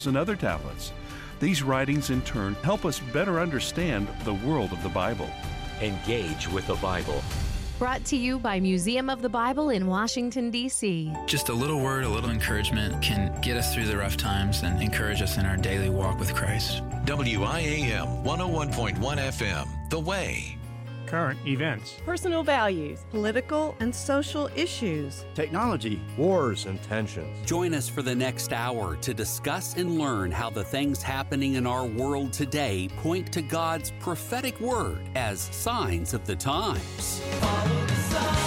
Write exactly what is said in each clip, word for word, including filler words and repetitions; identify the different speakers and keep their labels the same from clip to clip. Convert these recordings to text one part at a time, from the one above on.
Speaker 1: and other tablets. These writings, in turn, help us better understand the world of the Bible.
Speaker 2: Engage with the Bible.
Speaker 3: Brought to you by Museum of the Bible in Washington, D C
Speaker 4: Just a little word, a little encouragement can get us through the rough times and encourage us in our daily walk with Christ.
Speaker 2: W I A M one oh one point one F M, The Way.
Speaker 5: Current events,
Speaker 6: personal values, political and social issues,
Speaker 7: technology, wars, and tensions.
Speaker 8: Join us for the next hour to discuss and learn how the things happening in our world today point to God's prophetic word as signs of the times.
Speaker 9: Follow the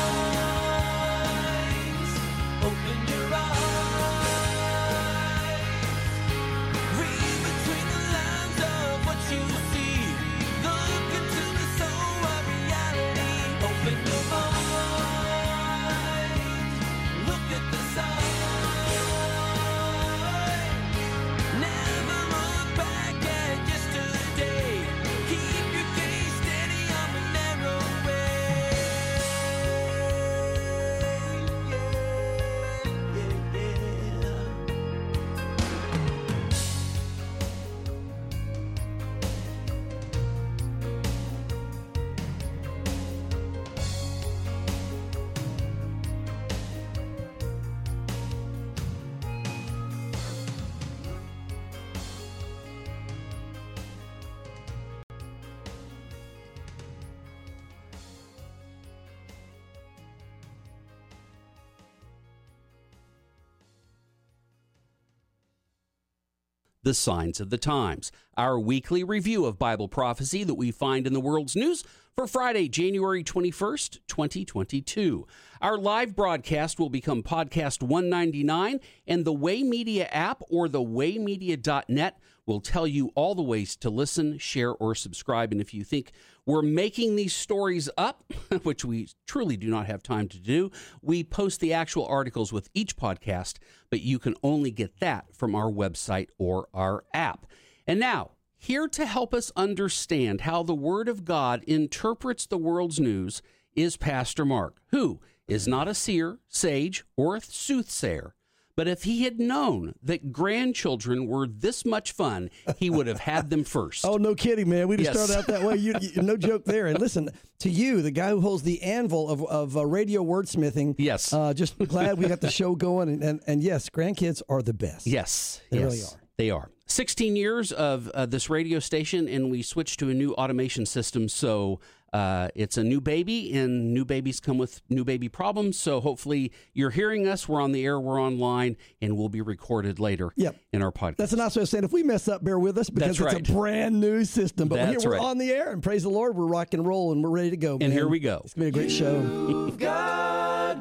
Speaker 9: signs, open your eyes, read between the lines of what you see, look into the soul of reality, open your mind, look at the sign, never look back at yesterday, keep your gaze steady on the narrow way.
Speaker 8: The Signs of the Times, our weekly review of Bible prophecy that we find in the world's news for Friday, January twenty-first, twenty twenty-two. Our live broadcast will become podcast one ninety-nine, and the Way Media app or the way media dot net will tell you all the ways to listen, share, or subscribe. And if you think we're making these stories up, which we truly do not have time to do, we post the actual articles with each podcast, but you can only get that from our website or our app. And now, here to help us understand how the Word of God interprets the world's news is Pastor Mark, who is not a seer, sage, or a soothsayer. But if he had known that grandchildren were this much fun, he would have had them first.
Speaker 10: Oh, no kidding, man. We just
Speaker 8: Yes.
Speaker 10: started out that way. You, you, no joke there. And listen, to you, the guy who holds the anvil of, of uh, radio wordsmithing.
Speaker 8: Yes.
Speaker 10: Uh, just glad we got the show going. And, and, and yes, grandkids are the best.
Speaker 8: Yes.
Speaker 10: They
Speaker 8: yes,
Speaker 10: really are.
Speaker 8: They are. sixteen years of uh, this radio station, and we switched to a new automation system. So uh, it's a new baby, and new babies come with new baby problems. So hopefully you're hearing us. We're on the air, we're online, and we'll be recorded later
Speaker 10: Yep.
Speaker 8: in our podcast.
Speaker 10: That's a nice way of saying if we mess up, bear with us because
Speaker 8: That's
Speaker 10: it's
Speaker 8: right.
Speaker 10: a brand new system. But
Speaker 8: That's
Speaker 10: here we're
Speaker 8: right.
Speaker 10: on the air, and praise the Lord, we're rock and roll, and we're ready to go.
Speaker 8: And
Speaker 10: man.
Speaker 8: here we go.
Speaker 10: It's going to be a great show.
Speaker 9: God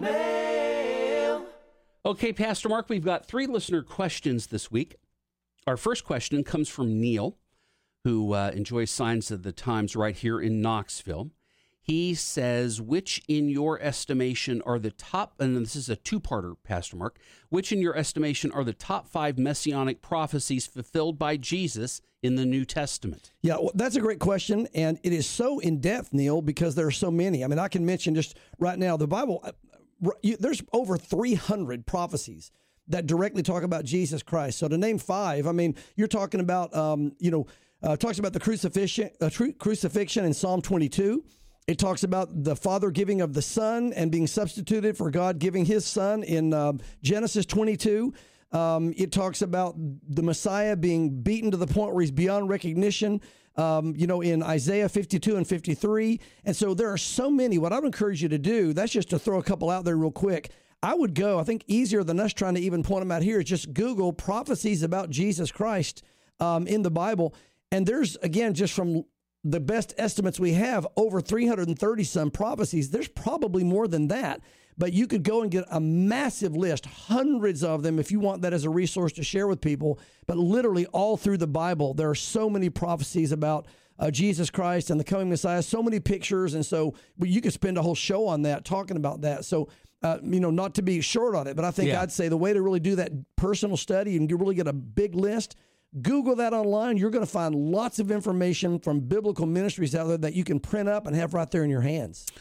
Speaker 9: mail.
Speaker 8: Okay, Pastor Mark, we've got three listener questions this week. Our first question comes from Neil, who uh, enjoys Signs of the Times right here in Knoxville. He says, which in your estimation are the top, and this is a two-parter, Pastor Mark, which in your estimation are the top five messianic prophecies fulfilled by Jesus in the New Testament?
Speaker 10: Yeah, well, that's a great question, and it is so in-depth, Neil, because there are so many. I mean, I can mention just right now, the Bible, uh, you, there's over three hundred prophecies that directly talk about Jesus Christ. So to name five, I mean, you're talking about, um, you know, uh, talks about the crucifixion, uh, tru- crucifixion in Psalm twenty-two. It talks about the Father giving of the Son and being substituted for God giving his Son in uh, Genesis twenty-two. Um, it talks about the Messiah being beaten to the point where he's beyond recognition, um, you know, in Isaiah fifty-two and fifty-three. And so there are so many. What I would encourage you to do, that's just to throw a couple out there real quick. I would go, I think easier than us trying to even point them out here is just Google prophecies about Jesus Christ um, in the Bible. And there's, again, just from the best estimates we have, over three hundred thirty some prophecies. There's probably more than that. But you could go and get a massive list, hundreds of them, if you want that as a resource to share with people. But literally all through the Bible, there are so many prophecies about uh, Jesus Christ and the coming Messiah, so many pictures. And so well, you could spend a whole show on that, talking about that. So, uh, you know, not to be short on it, but I think
Speaker 8: Yeah.
Speaker 10: I'd say the way to really do that personal study and you really get a big list, Google that online. You're going to find lots of information from biblical ministries out there that you can print up and have right there in your hands.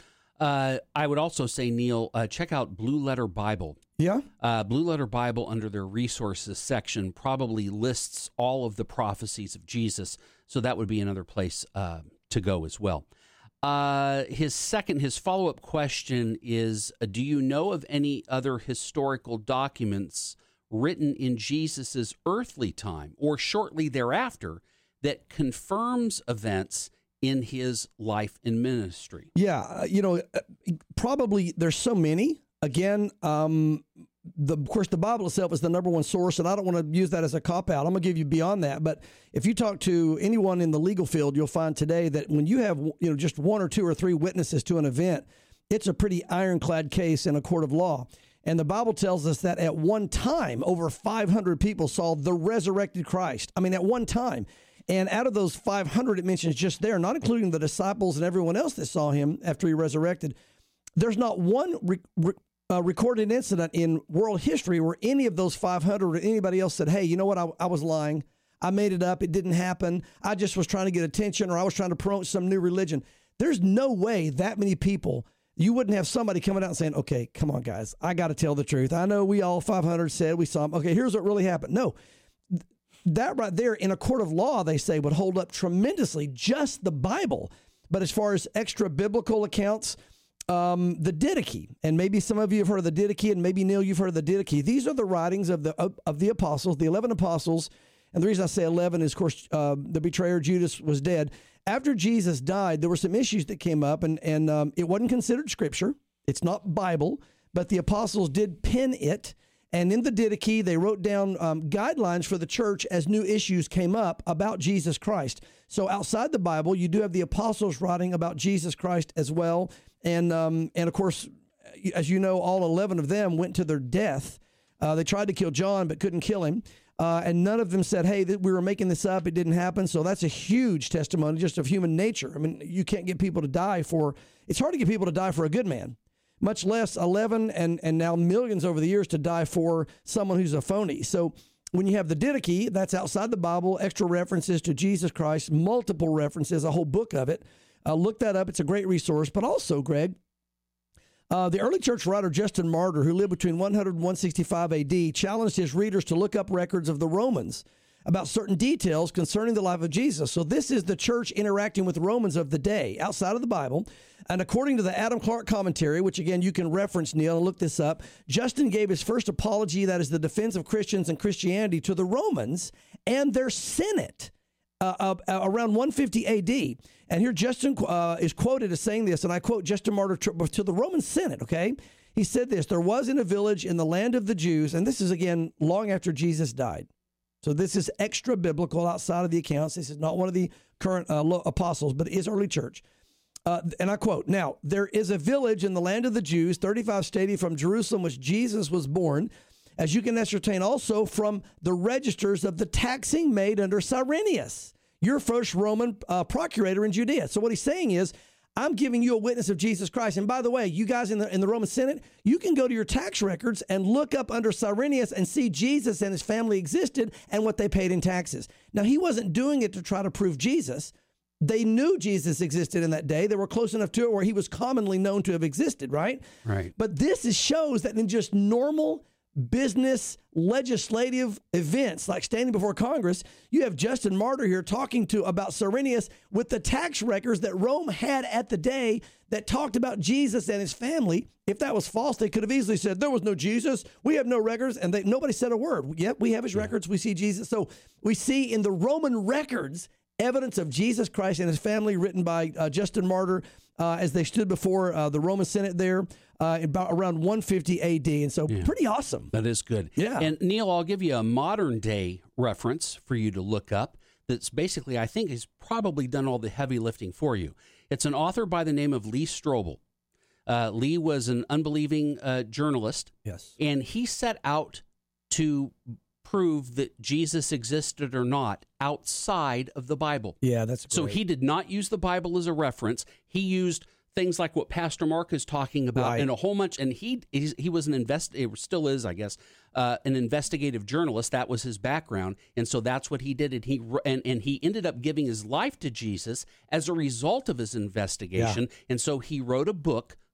Speaker 8: Uh, I would also say, Neil, uh, check out Blue Letter Bible.
Speaker 10: Yeah.
Speaker 8: Uh, Blue Letter Bible, under their resources section, probably lists all of the prophecies of Jesus. So that would be another place uh, to go as well. Uh, his second, his follow-up question is, uh, do you know of any other historical documents written in Jesus's earthly time or shortly thereafter that confirms events in his life and ministry?
Speaker 10: Yeah, uh, you know, uh, probably there's so many. Again, um, the, of course, the Bible itself is the number one source, and I don't want to use that as a cop-out. I'm going to give you beyond that. But if you talk to anyone in the legal field, you'll find today that when you have, you know, just one or two or three witnesses to an event, it's a pretty ironclad case in a court of law. And the Bible tells us that at one time, over five hundred people saw the resurrected Christ. I mean, at one time. And out of those five hundred, it mentions just there, not including the disciples and everyone else that saw him after he resurrected, there's not one re- re- uh, recorded incident in world history where any of those five hundred or anybody else said, hey, you know what, I, I was lying. I made it up. It didn't happen. I just was trying to get attention, or I was trying to promote some new religion. There's no way that many people, you wouldn't have somebody coming out and saying, okay, come on, guys, I got to tell the truth. I know we all five hundred said we saw him. Okay, here's what really happened. No. That right there in a court of law, they say, would hold up tremendously, just the Bible. But as far as extra biblical accounts, um, the Didache, and maybe some of you have heard of the Didache, and maybe, Neil, you've heard of the Didache. These are the writings of the of, of the apostles, the eleven apostles. And the reason I say eleven is, of course, uh, the betrayer Judas was dead. After Jesus died, there were some issues that came up, and, and um, it wasn't considered Scripture. It's not Bible, but the apostles did pen it. And in the Didache, they wrote down um, guidelines for the church as new issues came up about Jesus Christ. So outside the Bible, you do have the apostles writing about Jesus Christ as well. And, um, and of course, as you know, all eleven of them went to their death. Uh, they tried to kill John, but couldn't kill him. Uh, and none of them said, hey, th- we were making this up. It didn't happen. So that's a huge testimony just of human nature. I mean, you can't get people to die for, it's hard to get people to die for a good man, much less eleven and, and now millions over the years to die for someone who's a phony. So when you have the Didache, that's outside the Bible, extra references to Jesus Christ, multiple references, a whole book of it. Uh, look that up. It's a great resource. But also, Greg, uh, the early church writer Justin Martyr, who lived between one hundred and one sixty-five A D, challenged his readers to look up records of the Romans about certain details concerning the life of Jesus. So this is the church interacting with Romans of the day, outside of the Bible. And according to the Adam Clark commentary, which again you can reference, Neil, and look this up, Justin gave his first apology, that is the defense of Christians and Christianity, to the Romans and their Senate uh, uh, around one fifty A D. And here Justin uh, is quoted as saying this, and I quote Justin Martyr to, to the Roman Senate, okay? He said this, there was in a village in the land of the Jews, and this is again long after Jesus died. So this is extra biblical outside of the accounts. This is not one of the current uh, apostles, but it is early church. Uh, and I quote, now, there is a village in the land of the Jews, thirty-five stadia from Jerusalem, which Jesus was born, as you can ascertain also from the registers of the taxing made under Cyrenius, your first Roman uh, procurator in Judea. So what he's saying is, I'm giving you a witness of Jesus Christ. And by the way, you guys in the in the Roman Senate, you can go to your tax records and look up under Cyrenius and see Jesus and his family existed and what they paid in taxes. Now, he wasn't doing it to try to prove Jesus. They knew Jesus existed in that day. They were close enough to it where he was commonly known to have existed, right?
Speaker 8: Right.
Speaker 10: But this is, shows that in just normal business legislative events like standing before Congress, you have Justin Martyr here talking to about Cyrenius with the tax records that Rome had at the day that talked about Jesus and his family. If that was false, they could have easily said, there was no Jesus. We have no records. And they, nobody said a word. Yep, we have his records. We see Jesus. So we see in the Roman records evidence of Jesus Christ and his family written by uh, Justin Martyr uh, as they stood before uh, the Roman Senate there uh, about around one fifty A D. And so yeah. Pretty awesome.
Speaker 8: That is good.
Speaker 10: Yeah.
Speaker 8: And Neil, I'll give you a modern day reference for you to look up that's basically, I think, has probably done all the heavy lifting for you. It's an author by the name of Lee Strobel. Uh, Lee was an unbelieving uh, journalist.
Speaker 10: Yes.
Speaker 8: And he set out to prove that Jesus existed or not outside of the Bible.
Speaker 10: Yeah, that's great.
Speaker 8: So he did not use the Bible as a reference. He used things like what Pastor Mark is talking about
Speaker 10: Right.
Speaker 8: and a whole bunch. And he he's, he was an investigator, still is, I guess, uh, an investigative journalist. That was his background, and so that's what he did. And he and and he ended up giving his life to Jesus as a result of his investigation.
Speaker 10: Yeah.
Speaker 8: And so he wrote a book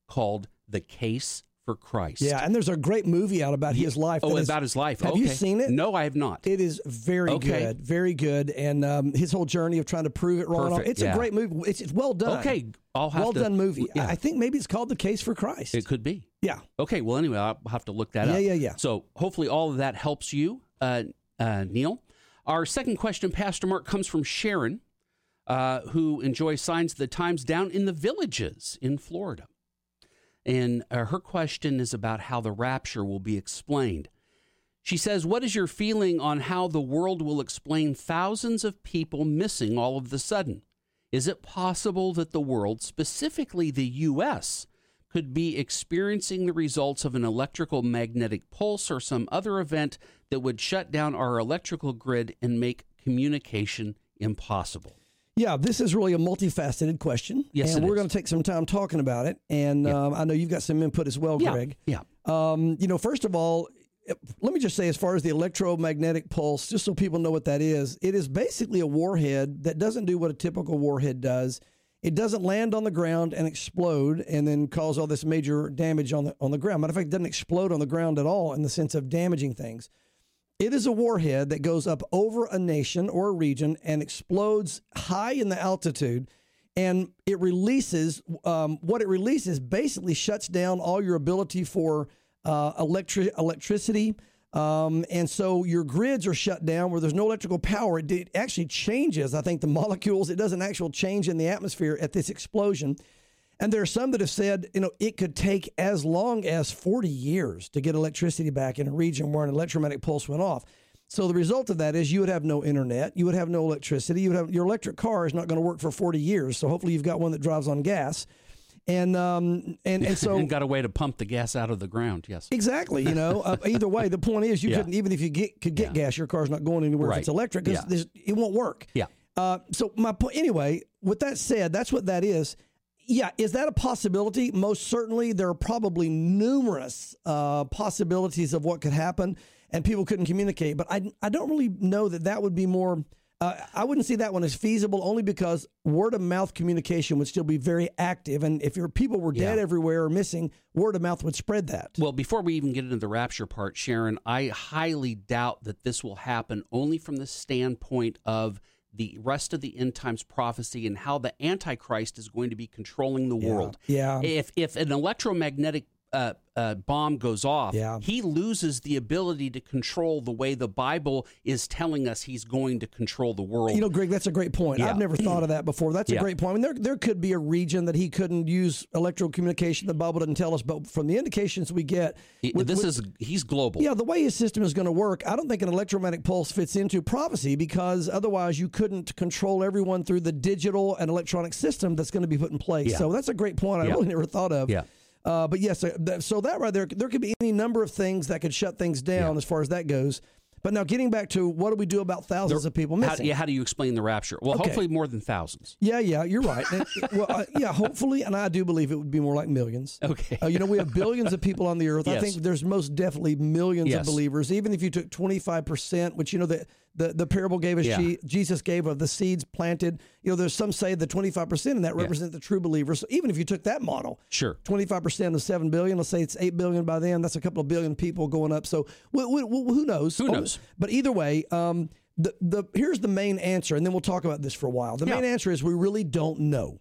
Speaker 8: called The Case for Christ.
Speaker 10: Yeah, and there's a great movie out about his life.
Speaker 8: Oh,
Speaker 10: that is-
Speaker 8: about his life.
Speaker 10: Have
Speaker 8: okay.
Speaker 10: you seen it?
Speaker 8: No, I have not.
Speaker 10: It is very
Speaker 8: Okay.
Speaker 10: good, very good, and um, his whole journey of trying to prove it wrong. and all.
Speaker 8: Perfect,
Speaker 10: It's
Speaker 8: yeah.
Speaker 10: a great movie. It's, it's well done.
Speaker 8: Okay, I'll have
Speaker 10: well
Speaker 8: to-
Speaker 10: done movie.
Speaker 8: yeah.
Speaker 10: I think maybe it's called The Case for Christ.
Speaker 8: It could be.
Speaker 10: Yeah.
Speaker 8: Okay, well, anyway, I'll have to look that
Speaker 10: Yeah,
Speaker 8: up.
Speaker 10: yeah, yeah.
Speaker 8: So hopefully all of that helps you, uh, uh, Neil. Our second question, Pastor Mark, comes from Sharon, uh, who enjoys Signs of the Times down in the Villages in Florida. And uh, her question is about how the rapture will be explained. She says, what is your feeling on how the world will explain thousands of people missing all of the sudden? Is it possible that the world, specifically the U S, could be experiencing the results of an electrical magnetic pulse or some other event that would shut down our electrical grid and make communication impossible?
Speaker 10: Yeah, this is really a multifaceted question.
Speaker 8: Yes,
Speaker 10: and
Speaker 8: it
Speaker 10: we're
Speaker 8: is.
Speaker 10: going to take some time talking about it. And
Speaker 8: Yeah.
Speaker 10: um, I know you've got some input as well,
Speaker 8: Yeah,
Speaker 10: Greg.
Speaker 8: yeah.
Speaker 10: Um, you know, first of all, let me just say, as far as the electromagnetic pulse, just so people know what that is, it is basically a warhead that doesn't do what a typical warhead does. It doesn't land on the ground and explode and then cause all this major damage on the on the ground. Matter of fact, it doesn't explode on the ground at all in the sense of damaging things. It is a warhead that goes up over a nation or a region and explodes high in the altitude, and it releases, um, what it releases basically shuts down all your ability for uh, electric electricity. Um, and so your grids are shut down where there's no electrical power. It, it actually changes, I think, the molecules. It does an actual change in the atmosphere at this explosion. And there are some that have said, you know, it could take as long as forty years to get electricity back in a region where an electromagnetic pulse went off. So the result of that is you would have no internet, you would have no electricity, you would have your electric car is not going to work for forty years. So hopefully you've got one that drives on gas. And um and, and so
Speaker 8: and got a way to pump the gas out of the ground. Yes,
Speaker 10: exactly. You know, uh, either way, the point is you
Speaker 8: Yeah.
Speaker 10: couldn't, even if you get could get
Speaker 8: Yeah.
Speaker 10: gas, your car's not going anywhere
Speaker 8: Right.
Speaker 10: if it's electric because
Speaker 8: Yeah.
Speaker 10: it won't work.
Speaker 8: Yeah.
Speaker 10: Uh, so my point, anyway, with that said, that's what that is. Yeah, is that a possibility? Most certainly. There are probably numerous uh, possibilities of what could happen, and people couldn't communicate. But I, I don't really know that that would be more. Uh, I wouldn't see that one as feasible, only because word of mouth communication would still be very active, and if your people were dead
Speaker 8: Yeah.
Speaker 10: everywhere or missing, word of mouth would spread that.
Speaker 8: Well, before we even get into the rapture part, Sharon, I highly doubt that this will happen only from the standpoint of the rest of the end times prophecy and how the Antichrist is going to be controlling the world.
Speaker 10: Yeah.
Speaker 8: If if an electromagnetic uh, uh, bomb goes off,
Speaker 10: Yeah.
Speaker 8: he loses the ability to control the way the Bible is telling us he's going to control the world.
Speaker 10: You know, Greg, that's a great point.
Speaker 8: Yeah.
Speaker 10: I've never thought of that before. That's a
Speaker 8: Yeah.
Speaker 10: great point. I mean, there there could be a region that he couldn't use electrical communication. The Bible doesn't tell us, but from the indications we get,
Speaker 8: He-
Speaker 10: with-
Speaker 8: this
Speaker 10: with-
Speaker 8: is he's global.
Speaker 10: yeah, the way his system is going to work, I don't think an electromagnetic pulse fits into prophecy because otherwise you couldn't control everyone through the digital and electronic system that's going to be put in place.
Speaker 8: Yeah.
Speaker 10: So that's a great point. I
Speaker 8: Yeah.
Speaker 10: really never thought of.
Speaker 8: Yeah.
Speaker 10: Uh, but yes, uh, th- so that right there, there could be any number of things that could shut things down
Speaker 8: Yeah.
Speaker 10: as far as that goes. But now getting back to what do we do about thousands of people
Speaker 8: How,
Speaker 10: missing?
Speaker 8: yeah, how do you explain the rapture? Well,
Speaker 10: Okay.
Speaker 8: hopefully more than thousands.
Speaker 10: Yeah, yeah, you're right. And, well, uh, yeah, hopefully, and I do believe it would be more like millions.
Speaker 8: Okay.
Speaker 10: Uh, you know, we have billions of people on the earth. I
Speaker 8: Yes.
Speaker 10: think there's most definitely millions
Speaker 8: Yes.
Speaker 10: of believers. Even if you took twenty-five percent, which, you know, the, the, the parable gave us,
Speaker 8: Yeah.
Speaker 10: Je- Jesus gave of the seeds planted. You know, there's some say the twenty-five percent in that
Speaker 8: Yeah.
Speaker 10: represent the true believers. So even if you took that model,
Speaker 8: Sure.
Speaker 10: twenty-five percent of seven billion, let's say it's eight billion by then, that's a couple of billion people going up. So wh- wh- wh- who knows?
Speaker 8: Who knows?
Speaker 10: But either way, um, the, the here's the main answer, and then we'll talk about this for a while. The main
Speaker 8: Yeah.
Speaker 10: answer is we really don't know.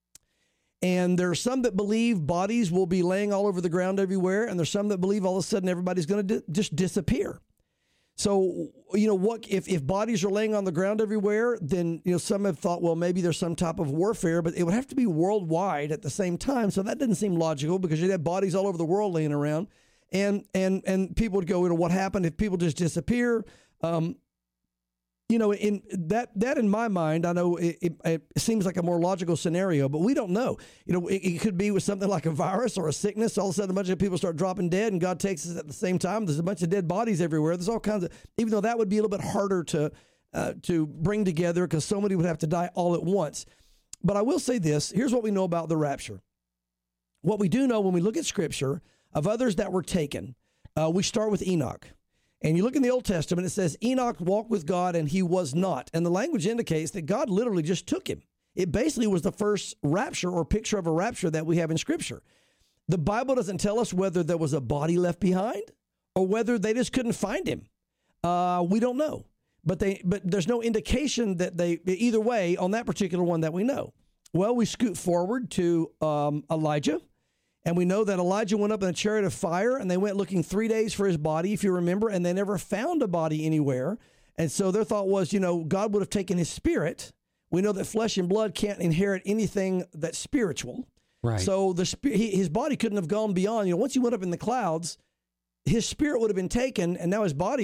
Speaker 10: And there are some that believe bodies will be laying all over the ground everywhere, and there's some that believe all of a sudden everybody's going to di- just disappear. So, you know, what if, if bodies are laying on the ground everywhere, then, you know, some have thought, well, maybe there's some type of warfare, but it would have to be worldwide at the same time. So that doesn't seem logical because you'd have bodies all over the world laying around. And and and people would go, you know, what happened if people just disappear? Um, you know, in that that in my mind, I know it, it, it seems like a more logical scenario, but we don't know. You know, it, it could be with something like a virus or a sickness. All of a sudden, a bunch of people start dropping dead, and God takes us at the same time. There's a bunch of dead bodies everywhere. There's all kinds of. Even though that would be a little bit harder to uh, to bring together because so many would have to die all at once. But I will say this: here's what we know about the rapture. What we do know when we look at Scripture of others that were taken, uh, we start with Enoch. And you look in the Old Testament, it says Enoch walked with God and he was not. And the language indicates that God literally just took him. It basically was the first rapture or picture of a rapture that we have in Scripture. The Bible doesn't tell us whether there was a body left behind or whether they just couldn't find him. Uh, we don't know. But they, but there's no indication that they, either way, on that particular one that we know. Well, we scoot forward to um, Elijah, and we know that Elijah went up in a chariot of fire, and they went looking three days for his body, if you remember, and they never found a body anywhere. And so their thought was, you know, God would have taken his spirit. We know that flesh and blood can't inherit anything that's spiritual.
Speaker 8: Right.
Speaker 10: So the he, his body couldn't have gone beyond, you know, once he went up in the clouds, his spirit would have been taken, and now his body.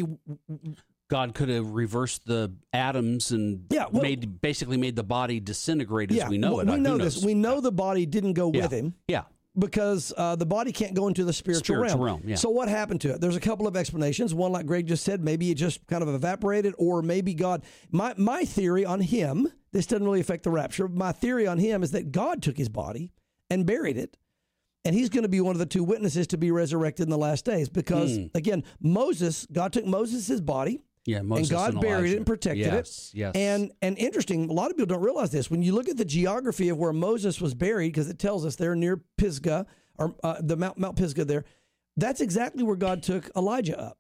Speaker 8: God could have reversed the atoms and
Speaker 10: yeah, well,
Speaker 8: made basically made the body disintegrate as
Speaker 10: yeah,
Speaker 8: we know
Speaker 10: well,
Speaker 8: it.
Speaker 10: We know this. We know the body didn't go
Speaker 8: yeah.
Speaker 10: with him.
Speaker 8: Yeah.
Speaker 10: Because uh, the body can't go into the spiritual,
Speaker 8: spiritual
Speaker 10: realm.
Speaker 8: realm yeah.
Speaker 10: So what happened to it? There's a couple of explanations. One, like Greg just said, maybe it just kind of evaporated, or maybe God. My my theory on him, this doesn't really affect the rapture. My theory on him is that God took his body and buried it, and he's going to be one of the two witnesses to be resurrected in the last days. Because mm. again, Moses, God took Moses' body.
Speaker 8: Yeah, Moses
Speaker 10: and God
Speaker 8: and
Speaker 10: buried
Speaker 8: Elijah.
Speaker 10: it and protected
Speaker 8: yes,
Speaker 10: it.
Speaker 8: Yes.
Speaker 10: And and interesting, a lot of people don't realize this. When you look at the geography of where Moses was buried, because it tells us they're near Pisgah, or uh, the Mount Mount Pisgah there, that's exactly where God took Elijah up.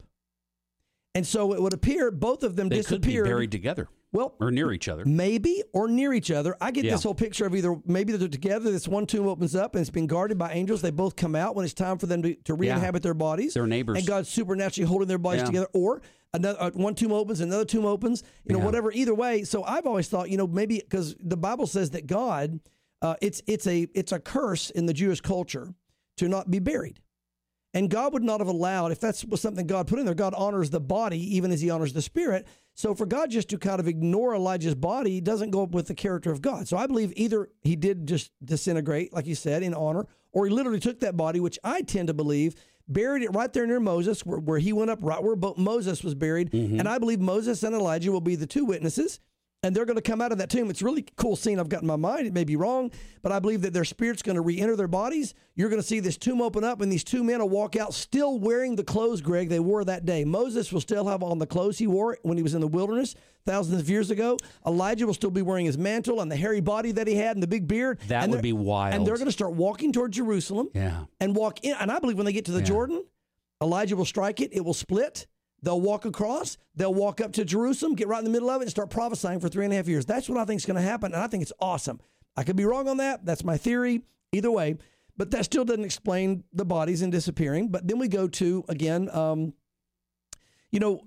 Speaker 10: And so it would appear both of them
Speaker 8: they
Speaker 10: disappeared.
Speaker 8: Could be buried together.
Speaker 10: Well,
Speaker 8: or near each other.
Speaker 10: Maybe, or near each other. I get
Speaker 8: yeah.
Speaker 10: this whole picture of either maybe they're together, this one tomb opens up and it's been guarded by angels. They both come out when it's time for them to, to re-inhabit yeah. their bodies.
Speaker 8: They're neighbors.
Speaker 10: And God's supernaturally holding their bodies yeah. together. Or another uh, one tomb opens, another tomb opens, you know, yeah. whatever. Either way. So I've always thought, you know, maybe because the Bible says that God, uh, it's it's a it's a curse in the Jewish culture to not be buried. And God would not have allowed, if that's was something God put in there, God honors the body even as he honors the spirit. So for God just to kind of ignore Elijah's body doesn't go up with the character of God. So I believe either he did just disintegrate, like you said, in honor, or he literally took that body, which I tend to believe, buried it right there near Moses, where, where he went up, right where Moses was buried. Mm-hmm. And I believe Moses and Elijah will be the two witnesses. And they're going to come out of that tomb. It's a really cool scene I've got in my mind. It may be wrong, but I believe that their spirit's going to re-enter their bodies. You're going to see this tomb open up, and these two men will walk out still wearing the clothes, Greg, they wore that day. Moses will still have on the clothes he wore when he was in the wilderness thousands of years ago. Elijah will still be wearing his mantle and the hairy body that he had and the big beard.
Speaker 8: That
Speaker 10: and
Speaker 8: would be wild.
Speaker 10: And they're going to start walking toward Jerusalem
Speaker 8: yeah.
Speaker 10: and walk in. And I believe when they get to the yeah. Jordan, Elijah will strike it. It will split. They'll walk across. They'll walk up to Jerusalem, get right in the middle of it, and start prophesying for three and a half years. That's what I think is going to happen, and I think it's awesome. I could be wrong on that. That's my theory. Either way, but that still doesn't explain the bodies and disappearing. But then we go to, again, um, you know,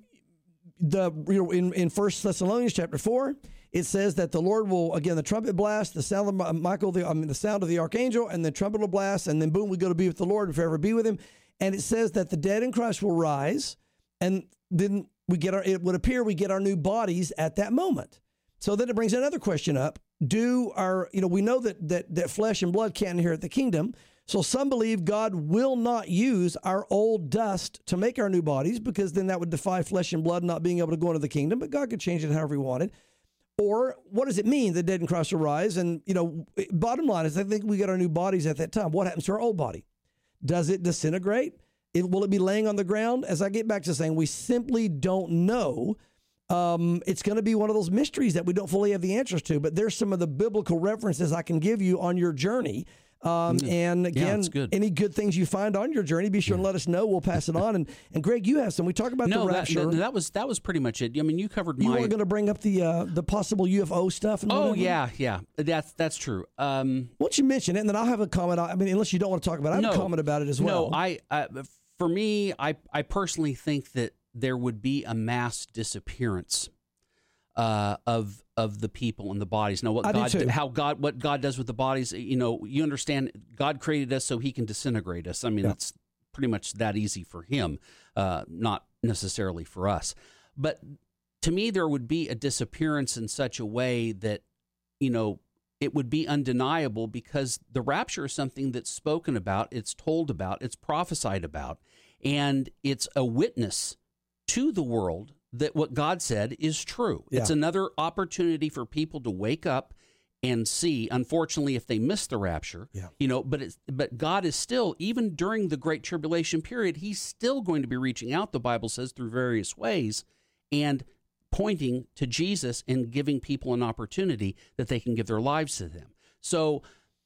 Speaker 10: the you know, in, in First Thessalonians chapter four, it says that the Lord will, again, the trumpet blast, the sound of Michael, the, I mean, the sound of the archangel, and the trumpet will blast, and then boom, we go to be with the Lord and forever be with him. And it says that the dead in Christ will rise. And then we get our, it would appear we get our new bodies at that moment. So then it brings another question up. Do our, you know, we know that, that, that flesh and blood can't inherit the kingdom. So some believe God will not use our old dust to make our new bodies, because then that would defy flesh and blood not being able to go into the kingdom, but God could change it however he wanted. Or what does it mean the dead in Christ will rise? And, you know, bottom line is I think we get our new bodies at that time. What happens to our old body? Does it disintegrate? It, will it be laying on the ground? As I get back to saying, we simply don't know. Um, it's going to be one of those mysteries that we don't fully have the answers to, but there's some of the biblical references I can give you on your journey. Um, mm. And again,
Speaker 8: yeah, good.
Speaker 10: any good things you find on your journey, be sure yeah. and let us know. We'll pass it on. And, and Greg, you have some. We talked about
Speaker 8: no,
Speaker 10: the rapture.
Speaker 8: That, that was that was pretty much it. I mean, you covered
Speaker 10: you
Speaker 8: my...
Speaker 10: You were going to bring up the uh, the possible U F O stuff? And
Speaker 8: oh,
Speaker 10: whatever?
Speaker 8: yeah, yeah. That's that's true. Um,
Speaker 10: Why don't you mention it, and then I'll have a comment. I mean, unless you don't want to talk about it, I have
Speaker 8: no,
Speaker 10: a comment about it as well.
Speaker 8: No, I... Uh, For me, I, I personally think that there would be a mass disappearance uh, of of the people and the bodies. Now, what
Speaker 10: I
Speaker 8: God
Speaker 10: do too.
Speaker 8: how God what God does with the bodies, you know, you understand. God created us so He can disintegrate us. I mean, yeah. it's pretty much that easy for Him, uh, not necessarily for us. But to me, there would be a disappearance in such a way that, you know, it would be undeniable, because the rapture is something that's spoken about, it's told about, it's prophesied about, and it's a witness to the world that what God said is true. Yeah. It's another opportunity for people to wake up and see. Unfortunately, if they miss the rapture, yeah. you know, but it's, but God is still, even during the Great Tribulation period, He's still going to be reaching out, the Bible says, through various ways, and pointing to Jesus and giving people an opportunity that they can give their lives to them. So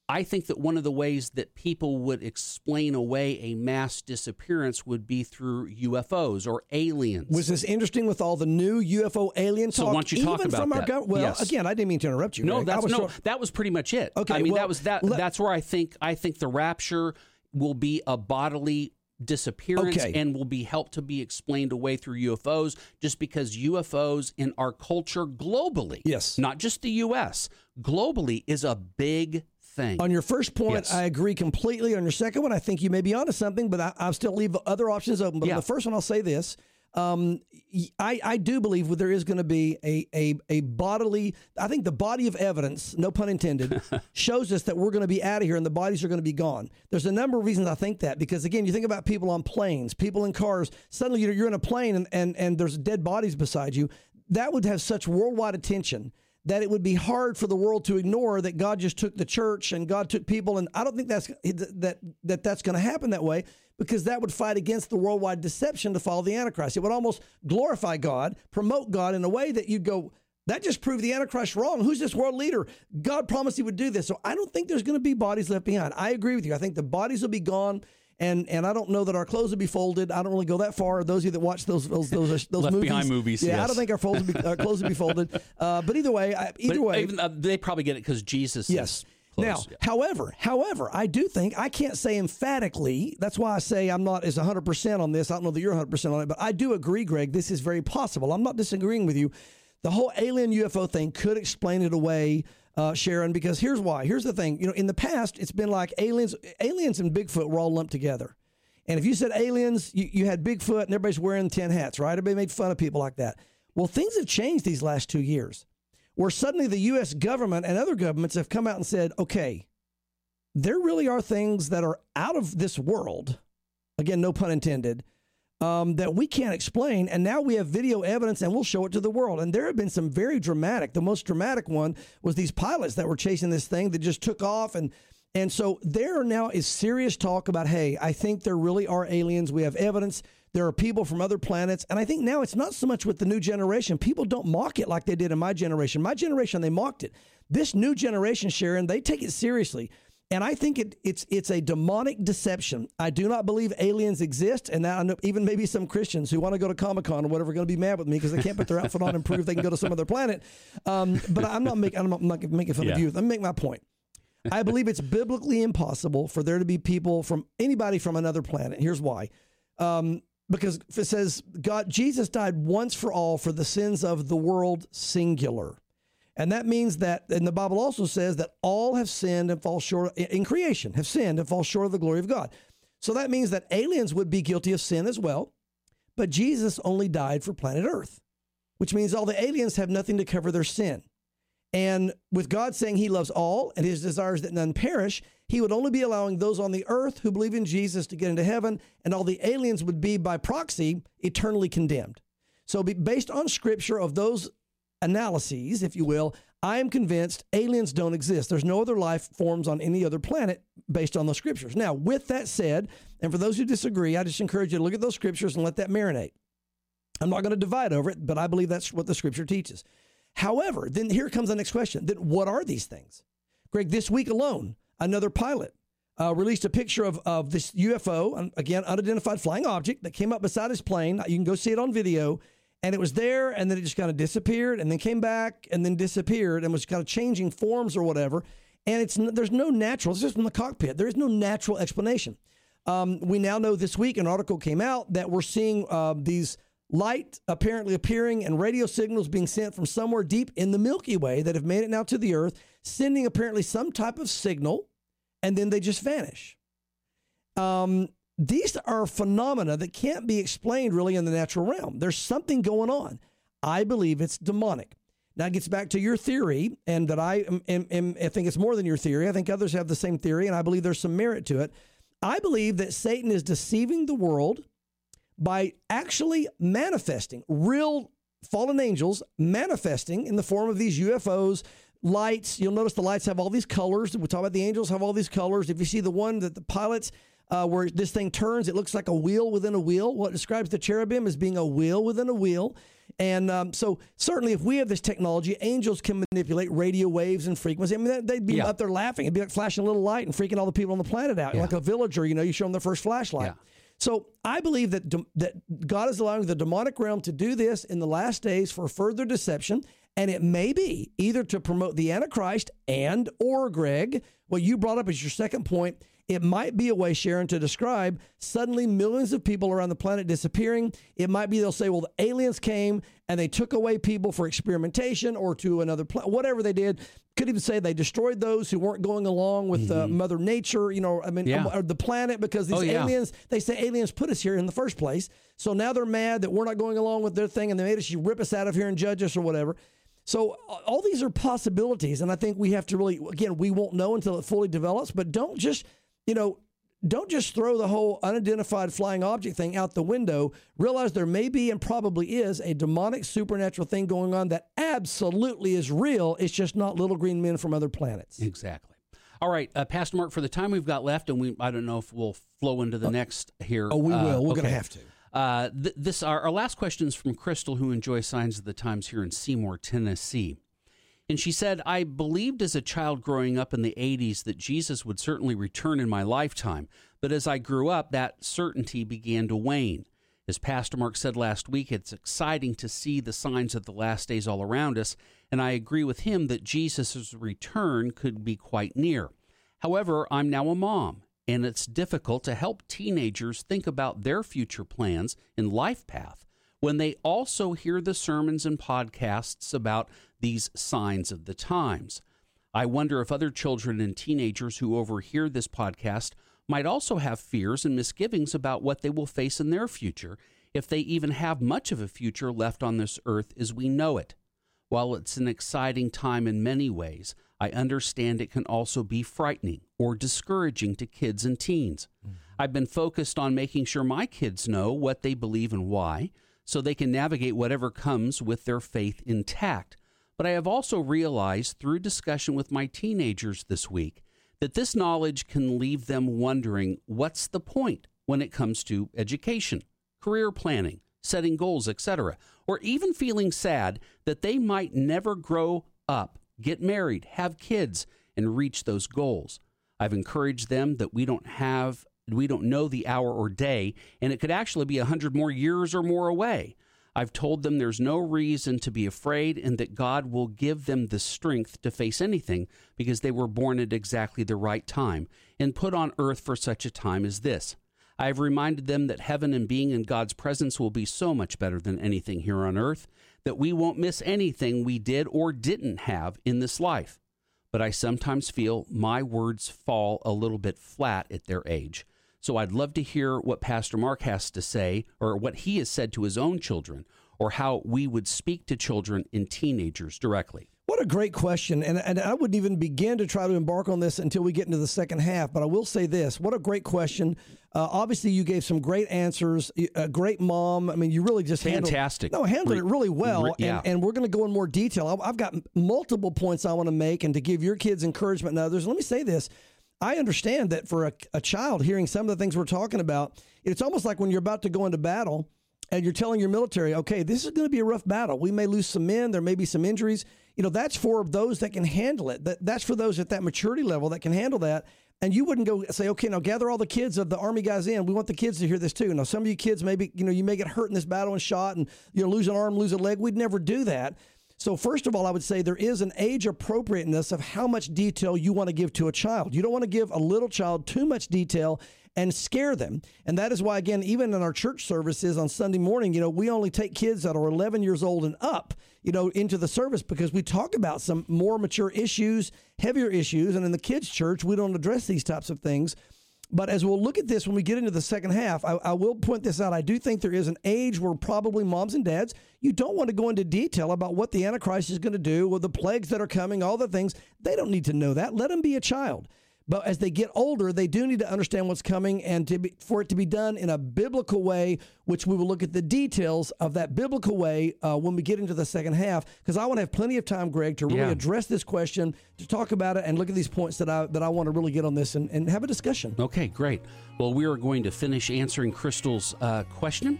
Speaker 8: I think that one of the ways that people would explain away a mass disappearance would be through U F Os or aliens.
Speaker 10: Was this interesting with all the new U F O alien talk?
Speaker 8: So why don't you talk
Speaker 10: even
Speaker 8: about
Speaker 10: from
Speaker 8: that?
Speaker 10: Our gov- well,
Speaker 8: Yes.
Speaker 10: again, I didn't mean to interrupt you.
Speaker 8: No,
Speaker 10: Greg. I
Speaker 8: that's
Speaker 10: was
Speaker 8: no,
Speaker 10: tro-
Speaker 8: that was pretty much it.
Speaker 10: Okay,
Speaker 8: I mean,
Speaker 10: well,
Speaker 8: that was that.
Speaker 10: let-
Speaker 8: that's where I think I think the rapture will be a bodily disappearance
Speaker 10: Okay.
Speaker 8: and will be helped to be explained away through U F Os, just because U F Os in our culture globally,
Speaker 10: Yes.
Speaker 8: not just the U S, globally is a big thing.
Speaker 10: On your first point,
Speaker 8: Yes.
Speaker 10: I agree completely. On your second one, I think you may be onto something, but I, I'll still leave other options open. But
Speaker 8: Yeah.
Speaker 10: on the first one, I'll say this. Um, I, I do believe there is going to be a, a, a bodily, I think the body of evidence, no pun intended, shows us that we're going to be out of here and the bodies are going to be gone. There's a number of reasons I think that, because again, you think about people on planes, people in cars, suddenly you're, you're in a plane and, and, and there's dead bodies beside you. That would have such worldwide attention that it would be hard for the world to ignore that God just took the church and God took people. And I don't think that's that that that's going to happen that way, because that would fight against the worldwide deception to follow the Antichrist. It would almost glorify God, promote God in a way that you'd go, that just proved the Antichrist wrong. Who's this world leader? God promised he would do this. So I don't think there's going to be bodies left behind. I agree with you. I think the bodies will be gone. And and I don't know that our clothes will be folded. I don't really go that far. Those of you that watch those those those, those
Speaker 8: Left
Speaker 10: movies,
Speaker 8: Behind movies,
Speaker 10: yeah,
Speaker 8: yes.
Speaker 10: I don't think our, folds will be, our clothes will be folded. Uh, but either way, I, either
Speaker 8: But
Speaker 10: way,
Speaker 8: even, uh, they probably get it because Jesus
Speaker 10: yes.
Speaker 8: is close.
Speaker 10: Now,
Speaker 8: Yeah.
Speaker 10: however, however, I do think I can't say emphatically. That's why I say I'm not as one hundred percent on this. I don't know that you're one hundred percent on it, but I do agree, Greg. This is very possible. I'm not disagreeing with you. The whole alien U F O thing could explain it away. Uh, Sharon, because here's why. Here's the thing. You know, in the past, it's been like aliens, aliens and Bigfoot were all lumped together. And if you said aliens, you, you had Bigfoot and everybody's wearing tin hats, right? Everybody made fun of people like that. Well, things have changed these last two years, where suddenly the U S government and other governments have come out and said, okay, there really are things that are out of this world, again, no pun intended, um, that we can't explain. And now we have video evidence and we'll show it to the world. And there have been some very dramatic, the most dramatic one was these pilots that were chasing this thing that just took off. And And so there now is serious talk about, hey, I think there really are aliens. We have evidence. There are people from other planets. And I think now it's not so much with the new generation. People don't mock it like they did in my generation. My generation, they mocked it. This new generation, Sharon, they take it seriously. And I think it, it's it's a demonic deception. I do not believe aliens exist. And now I know even maybe some Christians who want to go to Comic-Con or whatever are going to be mad with me because they can't put their outfit on and prove they can go to some other planet. Um, but I'm not, make, I'm not making fun
Speaker 8: Yeah.
Speaker 10: of you. Let me make my point. I believe it's biblically impossible for there to be people from anybody from another planet. Here's why. Um, because it says God, Jesus died once for all for the sins of the world, singular. And that means that, and the Bible also says that all have sinned and fall short, in creation, have sinned and fall short of the glory of God. So that means that aliens would be guilty of sin as well, but Jesus only died for planet Earth, which means all the aliens have nothing to cover their sin. And with God saying he loves all and his desires that none perish, he would only be allowing those on the earth who believe in Jesus to get into heaven, and all the aliens would be, by proxy, eternally condemned. So be, based on scripture of those analyses, if you will, I am convinced aliens don't exist. There's no other life forms on any other planet based on those scriptures. Now, with that said, and for those who disagree, I just encourage you to look at those scriptures and let that marinate. I'm not going to divide over it, but I believe that's what the scripture teaches. However, then here comes the next question. Then what are these things? Greg, this week alone, another pilot uh, released a picture of, of this U F O, again, unidentified flying object that came up beside his plane. You can go see it on video. And it was there, and then it just kind of disappeared, and then came back, and then disappeared, and was kind of changing forms or whatever. And it's there's no natural, it's just from the cockpit. There is no natural explanation. Um, we now know this week an article came out that we're seeing uh, these light apparently appearing and radio signals being sent from somewhere deep in the Milky Way that have made it now to the Earth, sending apparently some type of signal, and then they just vanish. Um, these are phenomena that can't be explained really in the natural realm. There's something going on. I believe it's demonic. Now it gets back to your theory, and that I am, am, am, I think it's more than your theory. I think others have the same theory, and I believe there's some merit to it. I believe that Satan is deceiving the world by actually manifesting real fallen angels, manifesting in the form of these U F Os, lights. You'll notice the lights have all these colors. We talk about the angels have all these colors. If you see the one that the pilots, uh, where this thing turns, it looks like a wheel within a wheel. What describes the cherubim as being a wheel within a wheel. And um, so certainly if we have this technology, angels can manipulate radio waves and frequency. I mean, they'd be
Speaker 8: Yeah.
Speaker 10: up there laughing. It'd be like flashing a little light and freaking all the people on the planet out.
Speaker 8: Yeah.
Speaker 10: Like a villager, you know, you show them their first flashlight.
Speaker 8: Yeah.
Speaker 10: So I believe that de- that God is allowing the demonic realm to do this in the last days for further deception. And it may be either to promote the Antichrist and or, Greg, what you brought up as your second point, it might be a way, Sharon, to describe suddenly millions of people around the planet disappearing. It might be they'll say, well, the aliens came and they took away people for experimentation or to another planet, whatever they did. Could even say they destroyed those who weren't going along with uh, Mother Nature, you know, I mean,
Speaker 8: Yeah.
Speaker 10: um, or the planet, because these
Speaker 8: Oh, yeah.
Speaker 10: aliens, they say aliens put us here in the first place. So now they're mad that we're not going along with their thing and they made us rip us out of here and judge us or whatever. So all these are possibilities. And I think we have to really, again, we won't know until it fully develops, but don't just, you know, don't just throw the whole unidentified flying object thing out the window. Realize there may be and probably is a demonic supernatural thing going on that absolutely is real. It's just not little green men from other planets.
Speaker 8: Exactly. All right, uh, Pastor Mark, for the time we've got left, and we I don't know if we'll flow into the next here.
Speaker 10: Oh, we will.
Speaker 8: Uh,
Speaker 10: We're
Speaker 8: okay.
Speaker 10: going to have to.
Speaker 8: Uh, th- this our, our last question is from Crystal, who enjoys Signs of the Times here in Seymour, Tennessee. And she said, I believed as a child growing up in the eighties that Jesus would certainly return in my lifetime. But as I grew up, that certainty began to wane. As Pastor Mark said last week, it's exciting to see the signs of the last days all around us. And I agree with him that Jesus' return could be quite near. However, I'm now a mom, and it's difficult to help teenagers think about their future plans and life path when they also hear the sermons and podcasts about these signs of the times. I wonder if other children and teenagers who overhear this podcast might also have fears and misgivings about what they will face in their future, if they even have much of a future left on this earth as we know it. While it's an exciting time in many ways, I understand it can also be frightening or discouraging to kids and teens. Mm-hmm. I've been focused on making sure my kids know what they believe and why, so they can navigate whatever comes with their faith intact. But I have also realized through discussion with my teenagers this week that this knowledge can leave them wondering what's the point when it comes to education, career planning, setting goals, et cetera, or even feeling sad that they might never grow up, get married, have kids, and reach those goals. I've encouraged them that we don't have we don't know the hour or day, and it could actually be a hundred more years or more away. I've told them there's no reason to be afraid and that God will give them the strength to face anything because they were born at exactly the right time and put on earth for such a time as this. I've reminded them that heaven and being in God's presence will be so much better than anything here on earth, that we won't miss anything we did or didn't have in this life. But I sometimes feel my words fall a little bit flat at their age. So I'd love to hear what Pastor Mark has to say, or what he has said to his own children, or how we would speak to children and teenagers directly.
Speaker 10: What a great question. And, and I wouldn't even begin to try to embark on this until we get into the second half. But I will say this. What a great question. Uh, obviously, you gave some great answers. A great mom. I mean, you really just
Speaker 8: Fantastic.
Speaker 10: Handled, no, handled it really well.
Speaker 8: Re- yeah.
Speaker 10: and, and we're going to go in more detail. I've got multiple points I want to make and to give your kids encouragement and others. Let me say this. I understand that for a, a child hearing some of the things we're talking about, it's almost like when you're about to go into battle and you're telling your military, okay, this is going to be a rough battle. We may lose some men. There may be some injuries. You know, that's for those that can handle it. That That's for those at that maturity level that can handle that. And you wouldn't go say, okay, now gather all the kids of the Army guys in. We want the kids to hear this too. Now, some of you kids, maybe, you know, you may get hurt in this battle and shot and, you know, lose an arm, lose a leg. We'd never do that. So first of all, I would say there is an age appropriateness of how much detail you want to give to a child. You don't want to give a little child too much detail and scare them. And that is why, again, even in our church services on Sunday morning, you know, we only take kids that are eleven years old and up, you know, into the service because we talk about some more mature issues, heavier issues. And in the kids' church, we don't address these types of things. But as we'll look at this when we get into the second half, I, I will point this out. I do think there is an age where probably moms and dads, you don't want to go into detail about what the Antichrist is going to do with the plagues that are coming, all the things. They don't need to know that. Let them be a child. But as they get older, they do need to understand what's coming and to be, for it to be done in a biblical way, which we will look at the details of that biblical way uh, when we get into the second half, because I want to have plenty of time, Greg, to really
Speaker 8: Yeah.
Speaker 10: address this question, to talk about it, and look at these points that I that I want to really get on this and, and have a discussion.
Speaker 8: Okay, great. Well, we are going to finish answering Crystal's uh, question.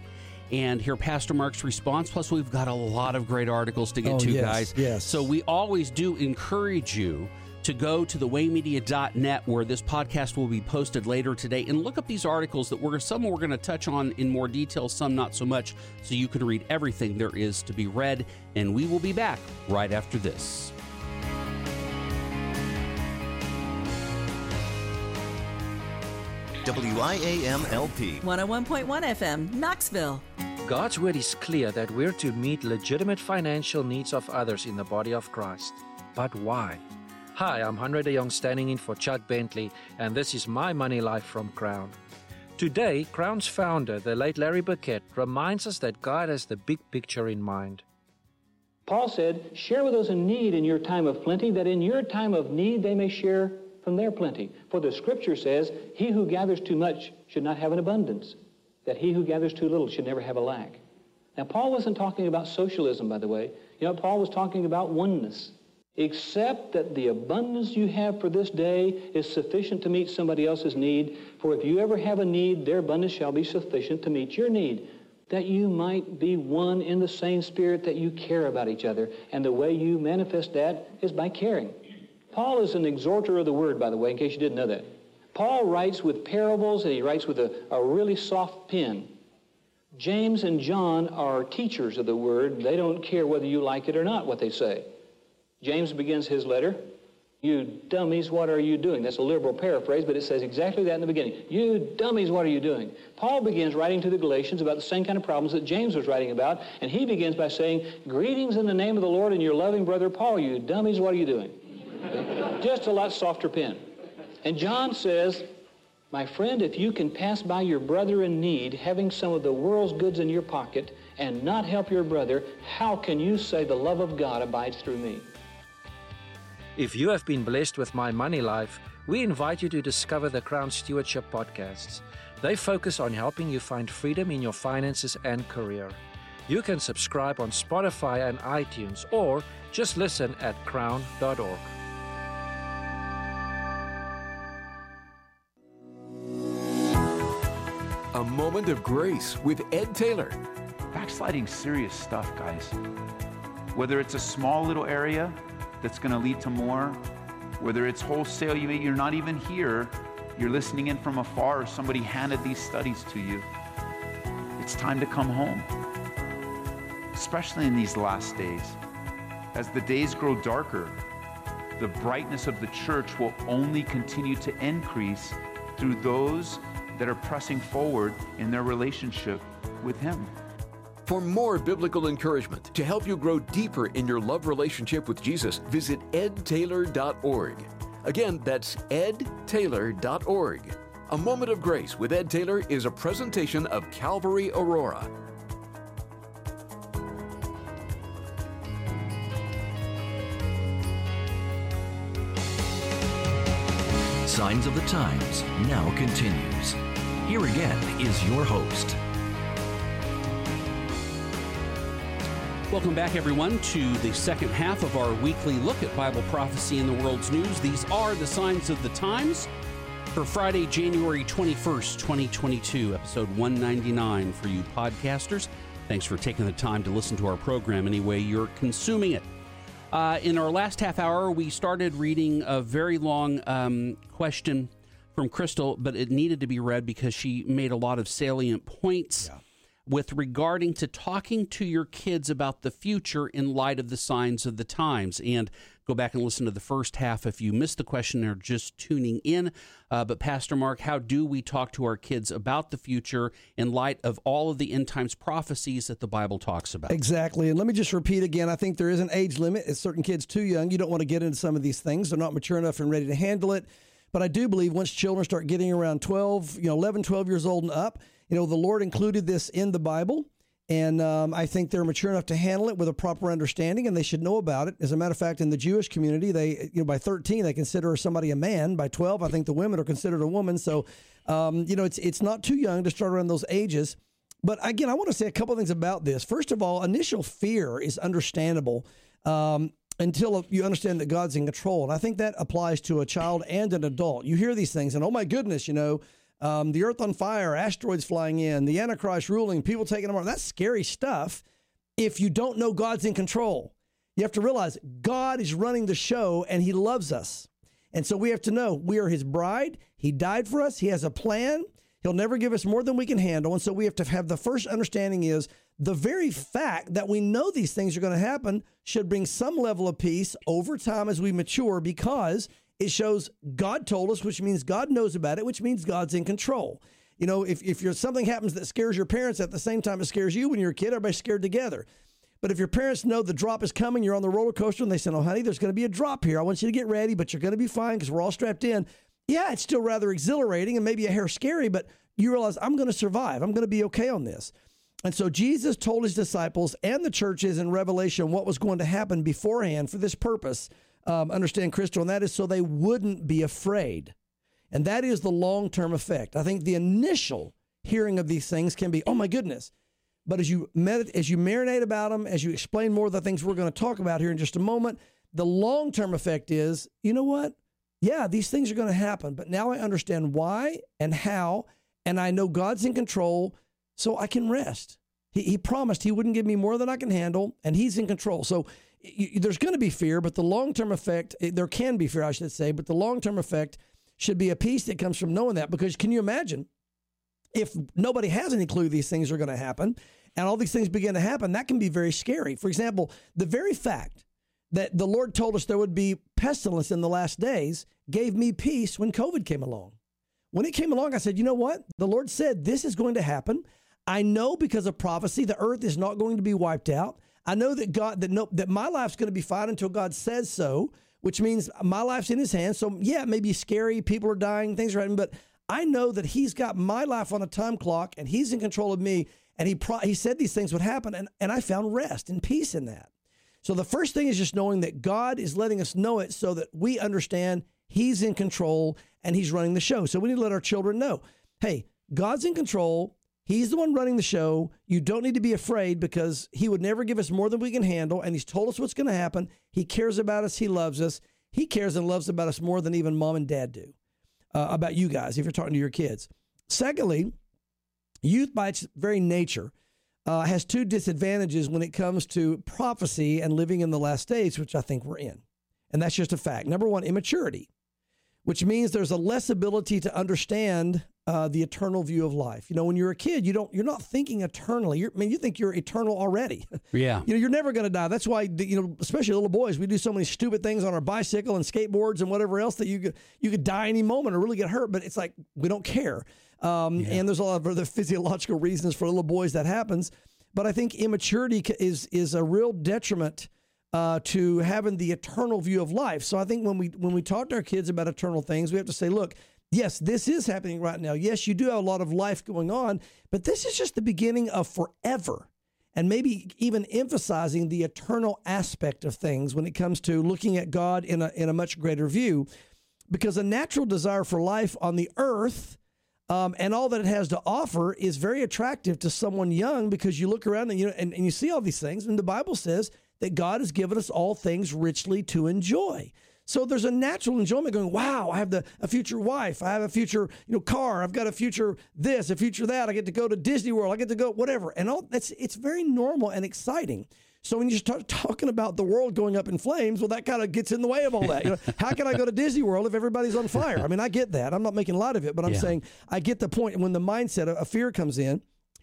Speaker 8: and hear Pastor Mark's response. Plus, we've got a lot of great articles to get
Speaker 10: Oh,
Speaker 8: to,
Speaker 10: yes,
Speaker 8: guys.
Speaker 10: yes.
Speaker 8: So we always do encourage you to go to the way media dot net, where this podcast will be posted later today, and look up these articles that we're some we're going to touch on in more detail, some not so much, so you can read everything there is to be read. And we will be back right after this.
Speaker 2: W I A M L P.
Speaker 5: one oh one point one F M, Knoxville.
Speaker 11: God's word is clear that we're to meet legitimate financial needs of others in the body of Christ. But why? Hi, I'm Henry de Jong, standing in for Chuck Bentley, and this is My Money Life from Crown. Today, Crown's founder, the late Larry Burkett, reminds us that God has the big picture in mind.
Speaker 12: Paul said, share with those in need in your time of plenty, that in your time of need they may share from their plenty. For the Scripture says, he who gathers too much should not have an abundance, that he who gathers too little should never have a lack. Now, Paul wasn't talking about socialism, by the way. You know, Paul was talking about oneness. Except that the abundance you have for this day is sufficient to meet somebody else's need. For if you ever have a need, their abundance shall be sufficient to meet your need. That you might be one in the same spirit, that you care about each other. And the way you manifest that is by caring. Paul is an exhorter of the word, by the way, in case you didn't know that. Paul writes with parables, and he writes with a, a really soft pen. James and John are teachers of the word. They don't care whether you like it or not, what they say. James begins his letter, you dummies, what are you doing? That's a liberal paraphrase, but it says exactly that in the beginning. You dummies, what are you doing? Paul begins writing to the Galatians about the same kind of problems that James was writing about, and he begins by saying, greetings in the name of the Lord and your loving brother Paul. You dummies, what are you doing? Just a lot softer pen. And John says, my friend, if you can pass by your brother in need, having some of the world's goods in your pocket, and not help your brother, how can you say the love of God abides through me?
Speaker 11: If you have been blessed with My Money Life, we invite you to discover the Crown Stewardship podcasts. They focus on helping you find freedom in your finances and career. You can subscribe on Spotify and iTunes, or just listen at crown dot org.
Speaker 13: A Moment of Grace with Ed Taylor.
Speaker 14: Backsliding's serious stuff, guys. Whether it's a small little area that's going to lead to more, whether it's wholesale, you, you're not even here, you're listening in from afar, or somebody handed these studies to you. It's time to come home, especially in these last days. As the days grow darker, the brightness of the church will only continue to increase through those that are pressing forward in their relationship with Him.
Speaker 13: For more biblical encouragement to help you grow deeper in your love relationship with Jesus, visit ed taylor dot org. Again, that's ed taylor dot org. A Moment of Grace with Ed Taylor is a presentation of Calvary Aurora.
Speaker 2: Signs of the Times now continues. Here again is your host.
Speaker 8: Welcome back, everyone, to the second half of our weekly look at Bible prophecy in the world's news. These are the Signs of the Times for Friday, January twenty-first, twenty twenty-two, episode one ninety-nine for you podcasters. Thanks for taking the time to listen to our program any way you're consuming it. Uh, in our last half hour, we started reading a very long um, question from Crystal, but it needed to be read because she made a lot of salient points. Yeah. With regarding to talking to your kids about the future in light of the signs of the times. And go back and listen to the first half if you missed the question or just tuning in. Uh, but Pastor Mark, how do we talk to our kids about the future in light of all of the end times prophecies that the Bible talks about?
Speaker 10: Exactly. And let me just repeat again, I think there is an age limit. If certain kids too young, you don't want to get into some of these things. They're not mature enough and ready to handle it. But I do believe once children start getting around twelve, you know, eleven, twelve years old and up, you know, the Lord included this in the Bible, and um, I think they're mature enough to handle it with a proper understanding, and they should know about it. As a matter of fact, in the Jewish community, they, you know, by thirteen, they consider somebody a man. By twelve, I think the women are considered a woman. So, um, you know, it's it's not too young to start around those ages. But again, I want to say a couple of things about this. First of all, initial fear is understandable um, until you understand that God's in control, and I think that applies to a child and an adult. You hear these things, and oh my goodness, you know. um, the earth on fire, asteroids flying in, the Antichrist ruling, people taking them over. That's scary stuff if you don't know God's in control. You have to realize God is running the show and he loves us. And so we have to know we are his bride. He died for us. He has a plan. He'll never give us more than we can handle. And so we have to have the first understanding is the very fact that we know these things are going to happen should bring some level of peace over time as we mature, because it shows God told us, which means God knows about it, which means God's in control. You know, if, if you're, something happens that scares your parents at the same time it scares you when you're a kid, everybody's scared together. But if your parents know the drop is coming, you're on the roller coaster, and they say, oh, honey, there's going to be a drop here. I want you to get ready, but you're going to be fine because we're all strapped in. Yeah, it's still rather exhilarating and maybe a hair scary, but you realize I'm going to survive. I'm going to be okay on this. And so Jesus told his disciples and the churches in Revelation what was going to happen beforehand for this purpose. Um, understand, Crystal, and that is so they wouldn't be afraid. And that is the long-term effect. I think the initial hearing of these things can be, oh, my goodness. But as you med- as you marinate about them, as you explain more of the things we're going to talk about here in just a moment, the long-term effect is, you know what? Yeah, these things are going to happen, but now I understand why and how, and I know God's in control, so I can rest. He, he promised he wouldn't give me more than I can handle, and he's in control. So you, there's going to be fear, but the long-term effect, there can be fear, I should say, but the long-term effect should be a peace that comes from knowing that, because can you imagine if nobody has any clue these things are going to happen and all these things begin to happen? That can be very scary. For example, the very fact that the Lord told us there would be pestilence in the last days gave me peace when COVID came along. When it came along, I said, you know what? The Lord said this is going to happen. I know because of prophecy, the earth is not going to be wiped out. I know that God, that no, that my life's going to be fine until God says so, which means my life's in his hands. So yeah, it may be scary. People are dying, things are happening, but I know that he's got my life on a time clock and he's in control of me. And he pro- he said these things would happen. And, and I found rest and peace in that. So the first thing is just knowing that God is letting us know it so that we understand he's in control and he's running the show. So we need to let our children know, hey, God's in control. He's the one running the show. You don't need to be afraid because he would never give us more than we can handle. And he's told us what's going to happen. He cares about us. He loves us. He cares and loves about us more than even mom and dad do. Uh, about you guys, if you're talking to your kids. Secondly, youth by its very nature uh, has two disadvantages when it comes to prophecy and living in the last days, which I think we're in. And that's just a fact. Number one, immaturity, which means there's a less ability to understand uh, the eternal view of life. You know, when you're a kid, you don't, you're not thinking eternally. You're, I mean, you think you're eternal already.
Speaker 8: Yeah.
Speaker 10: You know, you're never going to die. That's why, you know, especially little boys, we do so many stupid things on our bicycle and skateboards and whatever else that you could, you could die any moment or really get hurt. But it's like, we don't care. Um, yeah. And there's a lot of other physiological reasons for little boys that happens. But I think immaturity is, is a real detriment uh, to having the eternal view of life. So I think when we, when we talk to our kids about eternal things, we have to say, look, yes, this is happening right now. Yes, you do have a lot of life going on, but this is just the beginning of forever. And maybe even emphasizing the eternal aspect of things when it comes to looking at God in a, in a much greater view, because a natural desire for life on the earth um, and all that it has to offer is very attractive to someone young, because you look around and you, and, and you see all these things. And the Bible says that God has given us all things richly to enjoy. So there's a natural enjoyment going, wow, I have the, a future wife. I have a future, you know, car. I've got a future this, a future that. I get to go to Disney World. I get to go whatever. And all that's, it's very normal and exciting. So when you start talking about the world going up in flames, well, that kind of gets in the way of all that. You know, how can I go to Disney World if everybody's on fire? I mean, I get that. I'm not making light of it, but I'm yeah. saying I get the point when the mindset of, of fear comes in.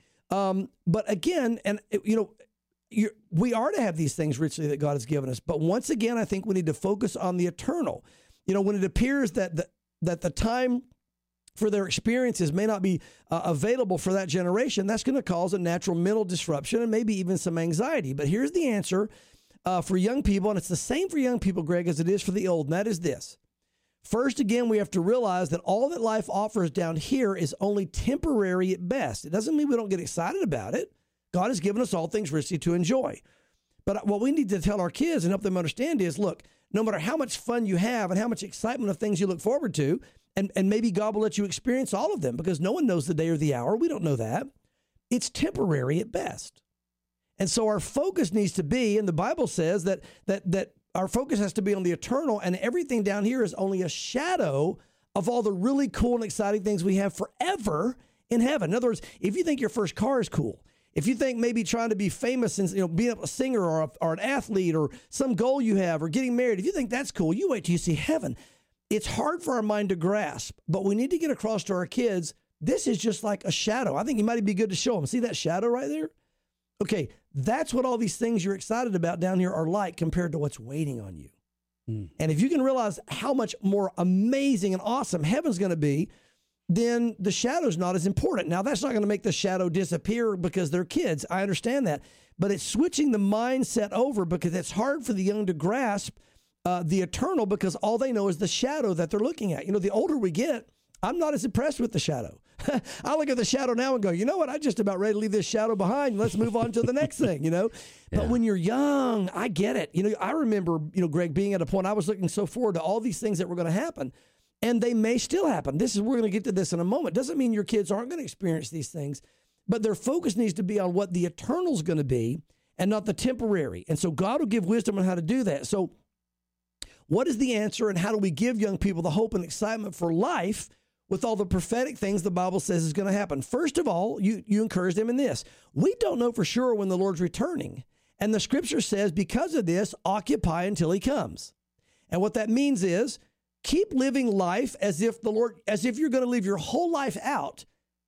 Speaker 10: Um, but again, and it, you know, You're, we are to have these things richly that God has given us. But once again, I think we need to focus on the eternal. You know, when it appears that the, that the time for their experiences may not be uh, available for that generation, that's going to cause a natural mental disruption and maybe even some anxiety. But here's the answer uh, for young people, and it's the same for young people, Greg, as it is for the old, and that is this. First, again, we have to realize that all that life offers down here is only temporary at best. It doesn't mean we don't get excited about it. God has given us all things richly to enjoy. But what we need to tell our kids and help them understand is, look, no matter how much fun you have and how much excitement of things you look forward to, and, and maybe God will let you experience all of them because no one knows the day or the hour. We don't know that. It's temporary at best. And so our focus needs to be, and the Bible says that that that our focus has to be on the eternal, and everything down here is only a shadow of all the really cool and exciting things we have forever in heaven. In other words, if you think your first car is cool, if you think maybe trying to be famous and, you know, being a singer or, a, or an athlete or some goal you have or getting married, if you think that's cool, you wait till you see heaven. It's hard for our mind to grasp, but we need to get across to our kids, this is just like a shadow. I think it might be good to show them. See that shadow right there? Okay, that's what all these things you're excited about down here are like compared to what's waiting on you. Mm. And if you can realize how much more amazing and awesome heaven's going to be, then the shadow's not as important. Now, that's not going to make the shadow disappear because they're kids. I understand that. But it's switching the mindset over because it's hard for the young to grasp uh, the eternal because all they know is the shadow that they're looking at. You know, the older we get, I'm not as impressed with the shadow. I look at the shadow now and go, you know what? I'm just about ready to leave this shadow behind. Let's move on to the next thing, you know? But yeah. When you're young, I get it. You know, I remember, you know, Greg, being at a point I was looking so forward to all these things that were going to happen. And they may still happen. This is, we're going to get to this in a moment. Doesn't mean your kids aren't going to experience these things, but their focus needs to be on what the eternal is going to be and not the temporary. And so God will give wisdom on how to do that. So what is the answer and how do we give young people the hope and excitement for life with all the prophetic things the Bible says is going to happen? First of all, you, you encourage them in this. We don't know for sure when the Lord's returning. And the scripture says, because of this, occupy until he comes. And what that means is, keep living life as if the Lord, as if you're going to live your whole life out,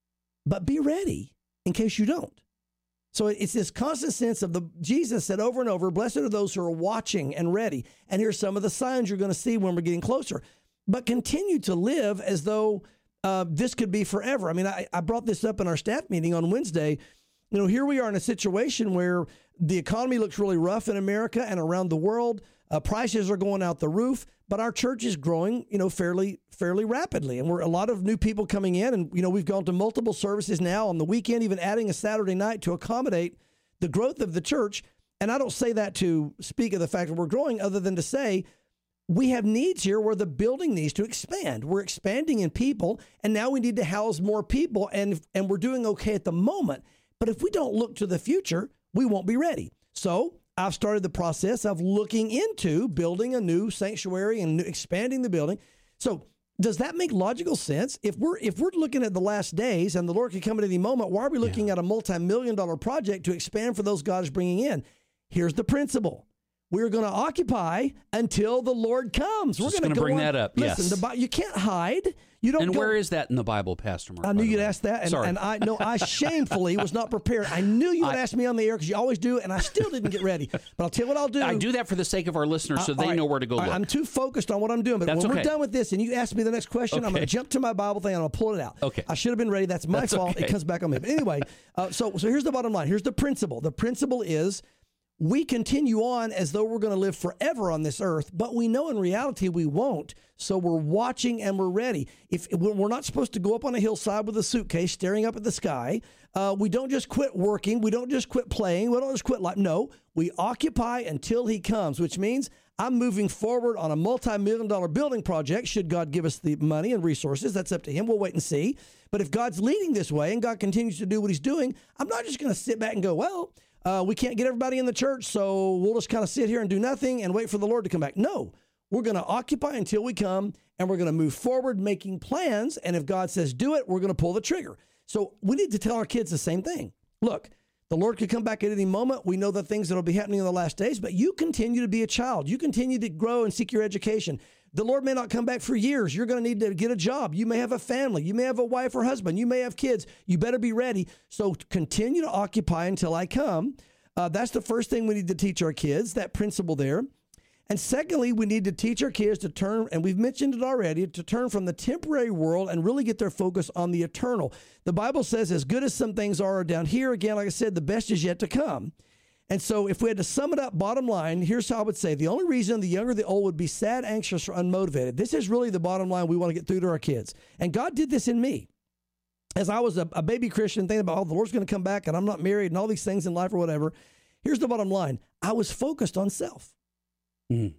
Speaker 10: but be ready in case you don't. So it's this constant sense of the, Jesus said over and over, blessed are those who are watching and ready. And here's some of the signs you're going to see when we're getting closer. But continue to live as though uh, this could be forever. I mean, I, I brought this up in our staff meeting on Wednesday. You know, here we are in a situation where the economy looks really rough in America and around the world. Uh, prices are going out the roof, but our church is growing, you know, fairly, fairly rapidly. And we're a lot of new people coming in. And, you know, we've gone to multiple services now on the weekend, even adding a Saturday night to accommodate the growth of the church. And I don't say that to speak of the fact that we're growing, other than to say we have needs here where the building needs to expand. We're expanding in people, and now we need to house more people. And, and we're doing okay at the moment. But if we don't look to the future, we won't be ready. So I've started the process of looking into building a new sanctuary and expanding the building. So does that make logical sense? If we're if we're looking at the last days and the Lord could come at any moment, why are we looking yeah. at a multi-million dollar project to expand for those God is bringing in? Here's the principle. We're going to occupy until the Lord comes. We're going to
Speaker 8: bring
Speaker 10: on.
Speaker 8: that up.
Speaker 10: Listen,
Speaker 8: yes.
Speaker 10: the, you can't hide. You don't.
Speaker 8: And
Speaker 10: go,
Speaker 8: where is that in the Bible, Pastor Mark?
Speaker 10: I knew you'd ask that, and,
Speaker 8: Sorry.
Speaker 10: and I no, I shamefully was not prepared. I knew you would
Speaker 8: I,
Speaker 10: ask me on the air because you always do, and I still didn't get ready. But I'll tell you what I'll do.
Speaker 8: I do that for the sake of our listeners, so
Speaker 10: uh,
Speaker 8: they
Speaker 10: right,
Speaker 8: know where to go. Look.
Speaker 10: Right, I'm too focused on what I'm doing. But
Speaker 8: That's
Speaker 10: when
Speaker 8: okay.
Speaker 10: we're done with this, and you ask me the next question,
Speaker 8: okay.
Speaker 10: I'm going to jump to my Bible thing and I'm going to pull it out.
Speaker 8: Okay.
Speaker 10: I should have been ready. That's my
Speaker 8: That's
Speaker 10: fault.
Speaker 8: okay.
Speaker 10: It comes back on me. But anyway, uh, so so here's the bottom line. Here's the principle. The principle is, we continue on as though we're going to live forever on this earth, but we know in reality we won't. So we're watching and we're ready. If we're not supposed to go up on a hillside with a suitcase staring up at the sky, uh, we don't just quit working. We don't just quit playing. We don't just quit life. No, we occupy until he comes, which means I'm moving forward on a multi-million dollar building project. Should God give us the money and resources, that's up to him. We'll wait and see. But if God's leading this way and God continues to do what he's doing, I'm not just going to sit back and go, well, Uh, we can't get everybody in the church, so we'll just kind of sit here and do nothing and wait for the Lord to come back. No, we're going to occupy until we come, and we're going to move forward making plans. And if God says do it, we're going to pull the trigger. So we need to tell our kids the same thing. Look, the Lord could come back at any moment. We know the things that will be happening in the last days, but you continue to be a child. You continue to grow and seek your education. The Lord may not come back for years. You're going to need to get a job. You may have a family. You may have a wife or husband. You may have kids. You better be ready. So continue to occupy until I come. Uh, that's the first thing we need to teach our kids, that principle there. And secondly, we need to teach our kids to turn, and we've mentioned it already, to turn from the temporary world and really get their focus on the eternal. The Bible says as good as some things are down here, again, like I said, the best is yet to come. And so if we had to sum it up, bottom line, here's how I would say. The only reason the younger, the old would be sad, anxious, or unmotivated. This is really the bottom line we want to get through to our kids. And God did this in me. As I was a, a baby Christian thinking about, oh, the Lord's going to come back and I'm not married and all these things in life or whatever. Here's the bottom line. I was focused on self. Mm.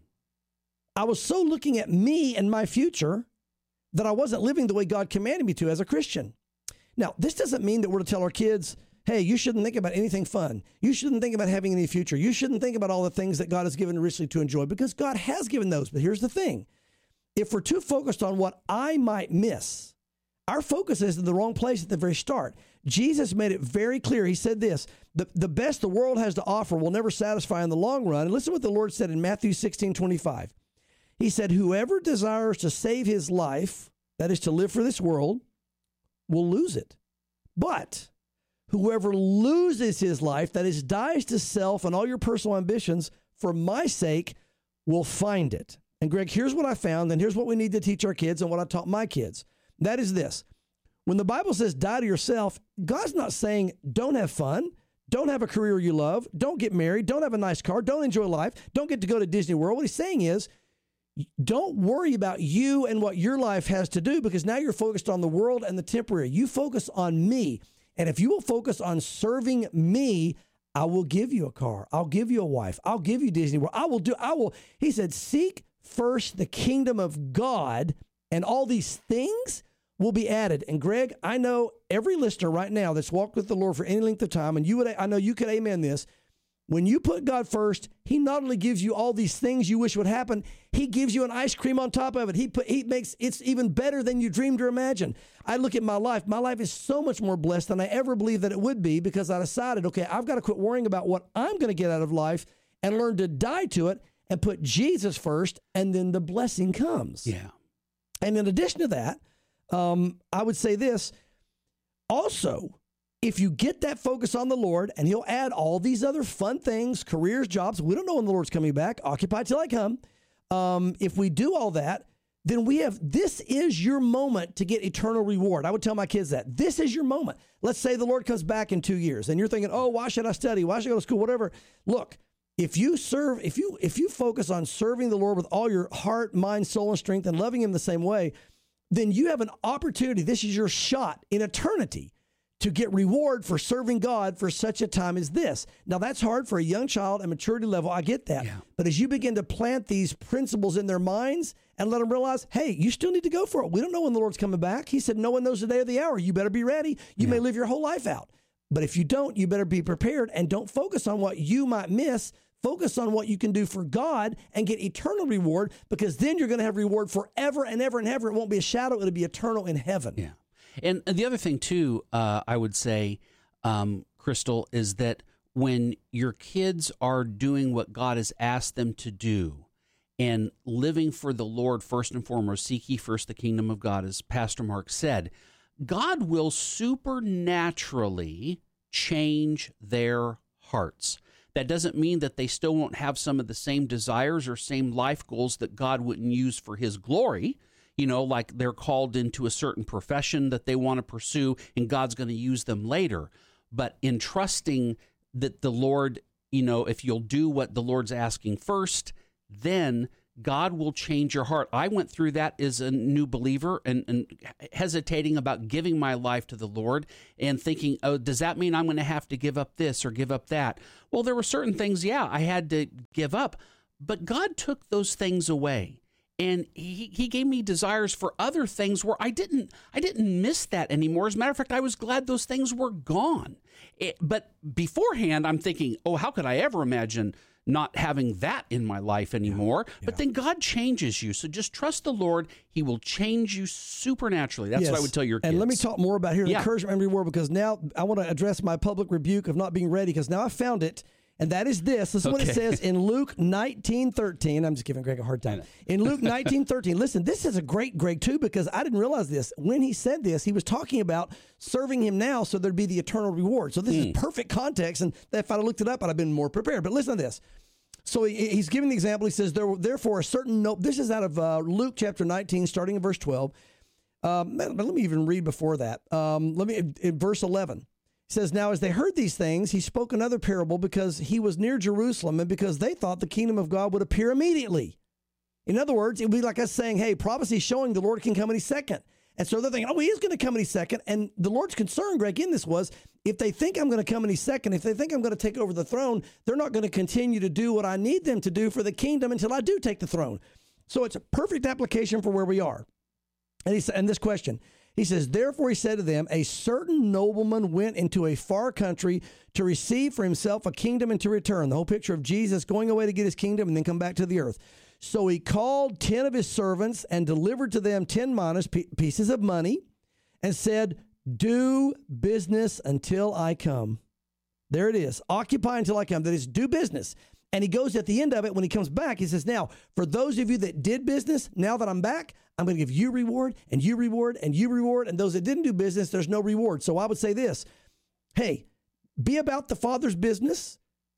Speaker 10: I was so looking at me and my future that I wasn't living the way God commanded me to as a Christian. Now, this doesn't mean that we're to tell our kids, hey, you shouldn't think about anything fun. You shouldn't think about having any future. You shouldn't think about all the things that God has given richly to enjoy, because God has given those. But here's the thing. if we're too focused on what I might miss, our focus is in the wrong place at the very start. Jesus made it very clear. He said this, the, the best the world has to offer will never satisfy in the long run. And listen to what the Lord said in Matthew sixteen twenty-five. He said, whoever desires to save his life, that is to live for this world, will lose it. But whoever loses his life, that is dies to self and all your personal ambitions for my sake, will find it. And Greg, here's what I found, and here's what we need to teach our kids and what I taught my kids. That is this. When the Bible says die to yourself, God's not saying don't have fun, don't have a career you love, don't get married, don't have a nice car, don't enjoy life, don't get to go to Disney World. What he's saying is don't worry about you and what your life has to do, because now you're focused on the world and the temporary. You focus on me. And if you will focus on serving me, I will give you a car. I'll give you a wife. I'll give you Disney World. I will do, I will. He said, seek first the kingdom of God, and all these things will be added. And Greg, I know every listener right now that's walked with the Lord for any length of time, and you would, I know you could amen this. When you put God first, he not only gives you all these things you wish would happen, he gives you an ice cream on top of it. He put, he makes it's even better than you dreamed or imagined. I look at my life. My life is so much more blessed than I ever believed that it would be, because I decided, okay, I've got to quit worrying about what I'm going to get out of life and learn to die to it and put Jesus first, and then the blessing comes.
Speaker 8: Yeah.
Speaker 10: And in addition to that, um, I would say this also. If you get that focus on the Lord, and he'll add all these other fun things, careers, jobs, we don't know when the Lord's coming back, occupy till I come. Um, if we do all that, then we have, this is your moment to get eternal reward. I would tell my kids that. This is your moment. Let's say the Lord comes back in two years, and you're thinking, oh, why should I study? Why should I go to school? Whatever. Look, if you serve, if you if you focus on serving the Lord with all your heart, mind, soul, and strength, and loving him the same way, then you have an opportunity. This is your shot in eternity to get reward for serving God for such a time as this. Now, that's hard for a young child at maturity level. I get that. Yeah. But as you begin to plant these principles in their minds and let them realize, hey, you still need to go for it. We don't know when the Lord's coming back. He said, no one knows the day or the hour. You better be ready. You yeah. may live your whole life out. But if you don't, you better be prepared, and don't focus on what you might miss. Focus on what you can do for God and get eternal reward, because then you're going to have reward forever and ever and ever. It won't be a shadow. It'll be eternal in heaven.
Speaker 8: Yeah. And the other thing, too, uh, I would say, um, Crystal, is that when your kids are doing what God has asked them to do and living for the Lord first and foremost, seek ye first the kingdom of God, as Pastor Mark said, God will supernaturally change their hearts. That doesn't mean that they still won't have some of the same desires or same life goals that God wouldn't use for his glory. You know, like they're called into a certain profession that they want to pursue, and God's going to use them later. But in trusting that the Lord, you know, if you'll do what the Lord's asking first, then God will change your heart. I went through that as a new believer and, and hesitating about giving my life to the Lord and thinking, oh, does that mean I'm going to have to give up this or give up that? Well, there were certain things, yeah, I had to give up, but God took those things away. And he, he gave me desires for other things where I didn't I didn't miss that anymore. As a matter of fact, I was glad those things were gone. It, but beforehand, I'm thinking, oh, how could I ever imagine not having that in my life anymore? Yeah, yeah. But then God changes you. So just trust the Lord. He will change you supernaturally. That's yes. what I would tell your kids.
Speaker 10: And let me talk more about here, yeah. encouragement and reward, because now I want to address my public rebuke of not being ready, because now I found it. And that is this. This is okay. what it says in Luke nineteen thirteen. I'm just giving Greg a hard time. In Luke nineteen thirteen, listen, this is a great Greg, too, because I didn't realize this. When he said this, he was talking about serving him now so there'd be the eternal reward. So this mm. is perfect context. And if I'd have looked it up, I'd have been more prepared. But listen to this. So he, he's giving the example. He says, there, therefore, a certain note. This is out of uh, Luke chapter nineteen, starting in verse twelve. Um, but let me even read before that. Um, let me in, in verse eleven. It says, now as they heard these things, he spoke another parable, because he was near Jerusalem, and because they thought the kingdom of God would appear immediately. In other words, it would be like us saying, hey, prophecy showing the Lord can come any second. And so they're thinking, oh, he is going to come any second. And the Lord's concern, Greg, in this was, if they think I'm going to come any second, if they think I'm going to take over the throne, they're not going to continue to do what I need them to do for the kingdom until I do take the throne. So it's a perfect application for where we are. And, he said, and this question, he says, therefore he said to them, a certain nobleman went into a far country to receive for himself a kingdom and to return. The whole picture of Jesus going away to get his kingdom and then come back to the earth. So he called ten of his servants and delivered to them ten minas, p- pieces of money, and said, do business until I come. There it is. Occupy until I come. That is, do business. And he goes at the end of it, when he comes back, he says, now, for those of you that did business, now that I'm back, I'm going to give you reward, and you reward, and you reward. And those that didn't do business, there's no reward. So I would say this, hey, be about the Father's business.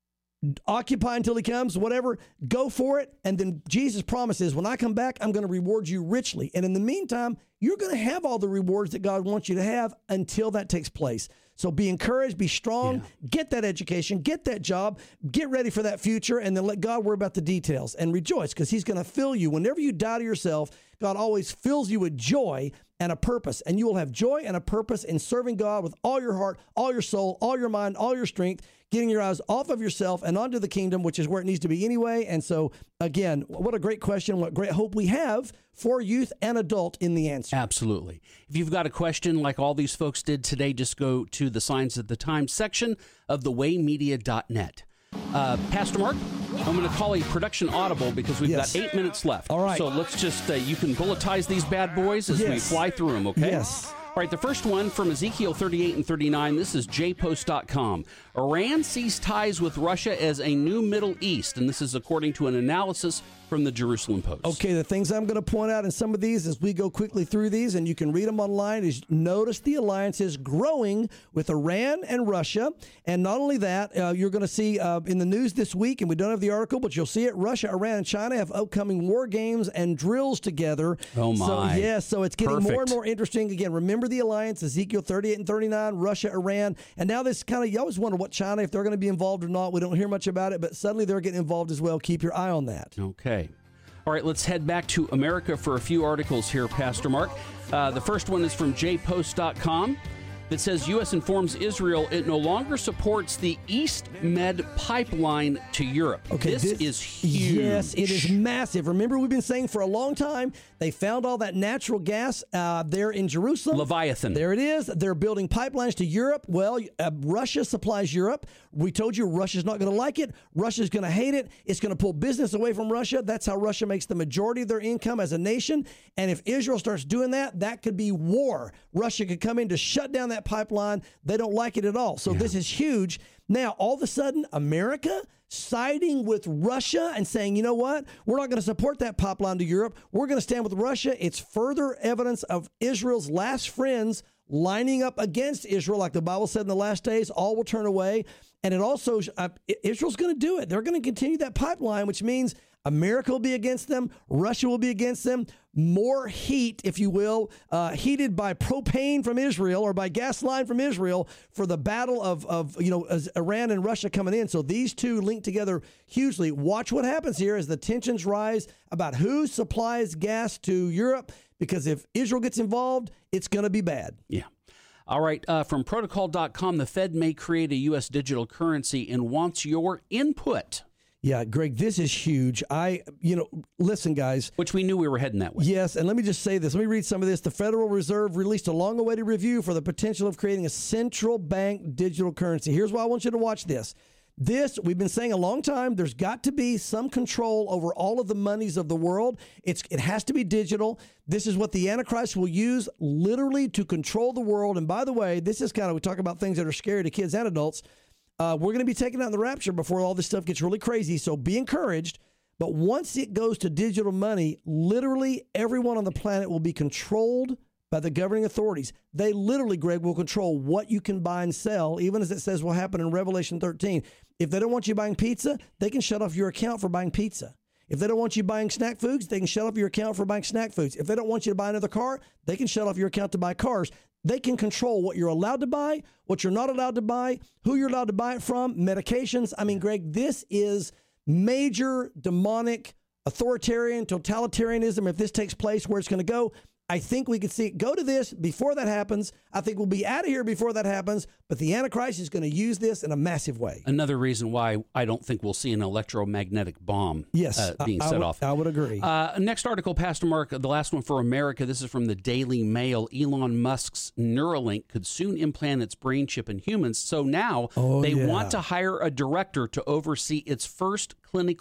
Speaker 10: Occupy until he comes, whatever, go for it. And then Jesus promises, when I come back, I'm going to reward you richly. And in the meantime, you're going to have all the rewards that God wants you to have until that takes place. So be encouraged, be strong, yeah. get that education, get that job, get ready for that future, and then let God worry about the details and rejoice, because he's going to fill you. Whenever you die to yourself, God always fills you with joy and a purpose, and you will have joy and a purpose in serving God with all your heart, all your soul, all your mind, all your strength, getting your eyes off of yourself and onto the kingdom, which is where it needs to be anyway. And so, again, what a great question, what great hope we have for youth and adult in the answer.
Speaker 8: Absolutely. If you've got a question like all these folks did today, just go to the Signs of the Times section of the way media dot net. Uh, Pastor Mark, I'm going to call a production audible because we've
Speaker 10: yes.
Speaker 8: got eight minutes left.
Speaker 10: All right.
Speaker 8: So let's just, uh, you can bulletize these bad boys as
Speaker 10: yes.
Speaker 8: we fly through them, okay?
Speaker 10: Yes.
Speaker 8: All right, the first one from Ezekiel thirty-eight and thirty-nine. This is j post dot com. Iran sees ties with Russia as a new Middle East, and this is according to an analysis from the Jerusalem Post.
Speaker 10: Okay, the things I'm going to point out in some of these as we go quickly through these, and you can read them online, is notice the alliance is growing with Iran and Russia. And not only that, uh, you're going to see uh, in the news this week, and we don't have the article, but you'll see it, Russia, Iran, and China have upcoming war games and drills together.
Speaker 8: Oh, my.
Speaker 10: So, yeah, so it's getting
Speaker 8: Perfect.
Speaker 10: more and more interesting. Again, remember the alliance, Ezekiel thirty-eight and thirty-nine, Russia, Iran. And now this kind of, you always wonder what China, if they're going to be involved or not. We don't hear much about it, but suddenly they're getting involved as well. Keep your eye on that.
Speaker 8: Okay. All right, let's head back to America for a few articles here, Pastor Mark. Uh, the first one is from j post dot com that says U S informs Israel it no longer supports the East Med pipeline to Europe.
Speaker 10: Okay,
Speaker 8: this,
Speaker 10: this
Speaker 8: is huge.
Speaker 10: Yes, it is massive. Remember, we've been saying for a long time, they found all that natural gas uh, there in Jerusalem.
Speaker 8: Leviathan.
Speaker 10: There it is. They're building pipelines to Europe. Well, uh, Russia supplies Europe. We told you Russia's not going to like it. Russia's going to hate it. It's going to pull business away from Russia. That's how Russia makes the majority of their income as a nation. And if Israel starts doing that, that could be war. Russia could come in to shut down that pipeline. They don't like it at all. So yeah. This is huge. Now, all of a sudden, America siding with Russia and saying, you know what, we're not going to support that pipeline to Europe. We're going to stand with Russia. It's further evidence of Israel's last friends lining up against Israel. Like the Bible said in the last days, all will turn away. And it also, uh, Israel's going to do it. They're going to continue that pipeline, which means America will be against them. Russia will be against them. More heat, if you will, uh, heated by propane from Israel or by gas line from Israel for the battle of, of you know, as Iran and Russia coming in. So these two link together hugely. Watch what happens here as the tensions rise about who supplies gas to Europe, because if Israel gets involved, it's going to be bad.
Speaker 8: Yeah. All right. Uh, from protocol dot com, the Fed may create a U S digital currency and wants your input.
Speaker 10: Yeah, Greg, this is huge. I, you know, listen, guys.
Speaker 8: Which we knew we were heading that way.
Speaker 10: Yes, and let me just say this. Let me read some of this. The Federal Reserve released a long-awaited review for the potential of creating a central bank digital currency. Here's why I want you to watch this. This, we've been saying a long time, there's got to be some control over all of the monies of the world. It's It has to be digital. This is what the Antichrist will use literally to control the world. And by the way, this is kind of, we talk about things that are scary to kids and adults. Uh, we're going to be taken out in the rapture before all this stuff gets really crazy. So be encouraged. But once it goes to digital money, literally everyone on the planet will be controlled by the governing authorities. They literally, Greg, will control what you can buy and sell, even as it says will happen in Revelation thirteen. If they don't want you buying pizza, they can shut off your account for buying pizza. If they don't want you buying snack foods, they can shut off your account for buying snack foods. If they don't want you to buy another car, they can shut off your account to buy cars. They can control what you're allowed to buy, what you're not allowed to buy, who you're allowed to buy it from, medications. I mean, Greg, this is major demonic authoritarian totalitarianism. If this takes place, where it's going to go, I think we could see it go to this before that happens. I think we'll be out of here before that happens, but the Antichrist is going to use this in a massive way.
Speaker 8: Another reason why I don't think we'll see an electromagnetic bomb
Speaker 10: yes,
Speaker 8: uh, being
Speaker 10: I, I
Speaker 8: set
Speaker 10: would,
Speaker 8: off.
Speaker 10: I would agree.
Speaker 8: Uh, next article, Pastor Mark, the last one for America. This is from the Daily Mail. Elon Musk's Neuralink could soon implant its brain chip in humans. So now
Speaker 10: oh,
Speaker 8: they
Speaker 10: yeah.
Speaker 8: want to hire a director to oversee its first clinical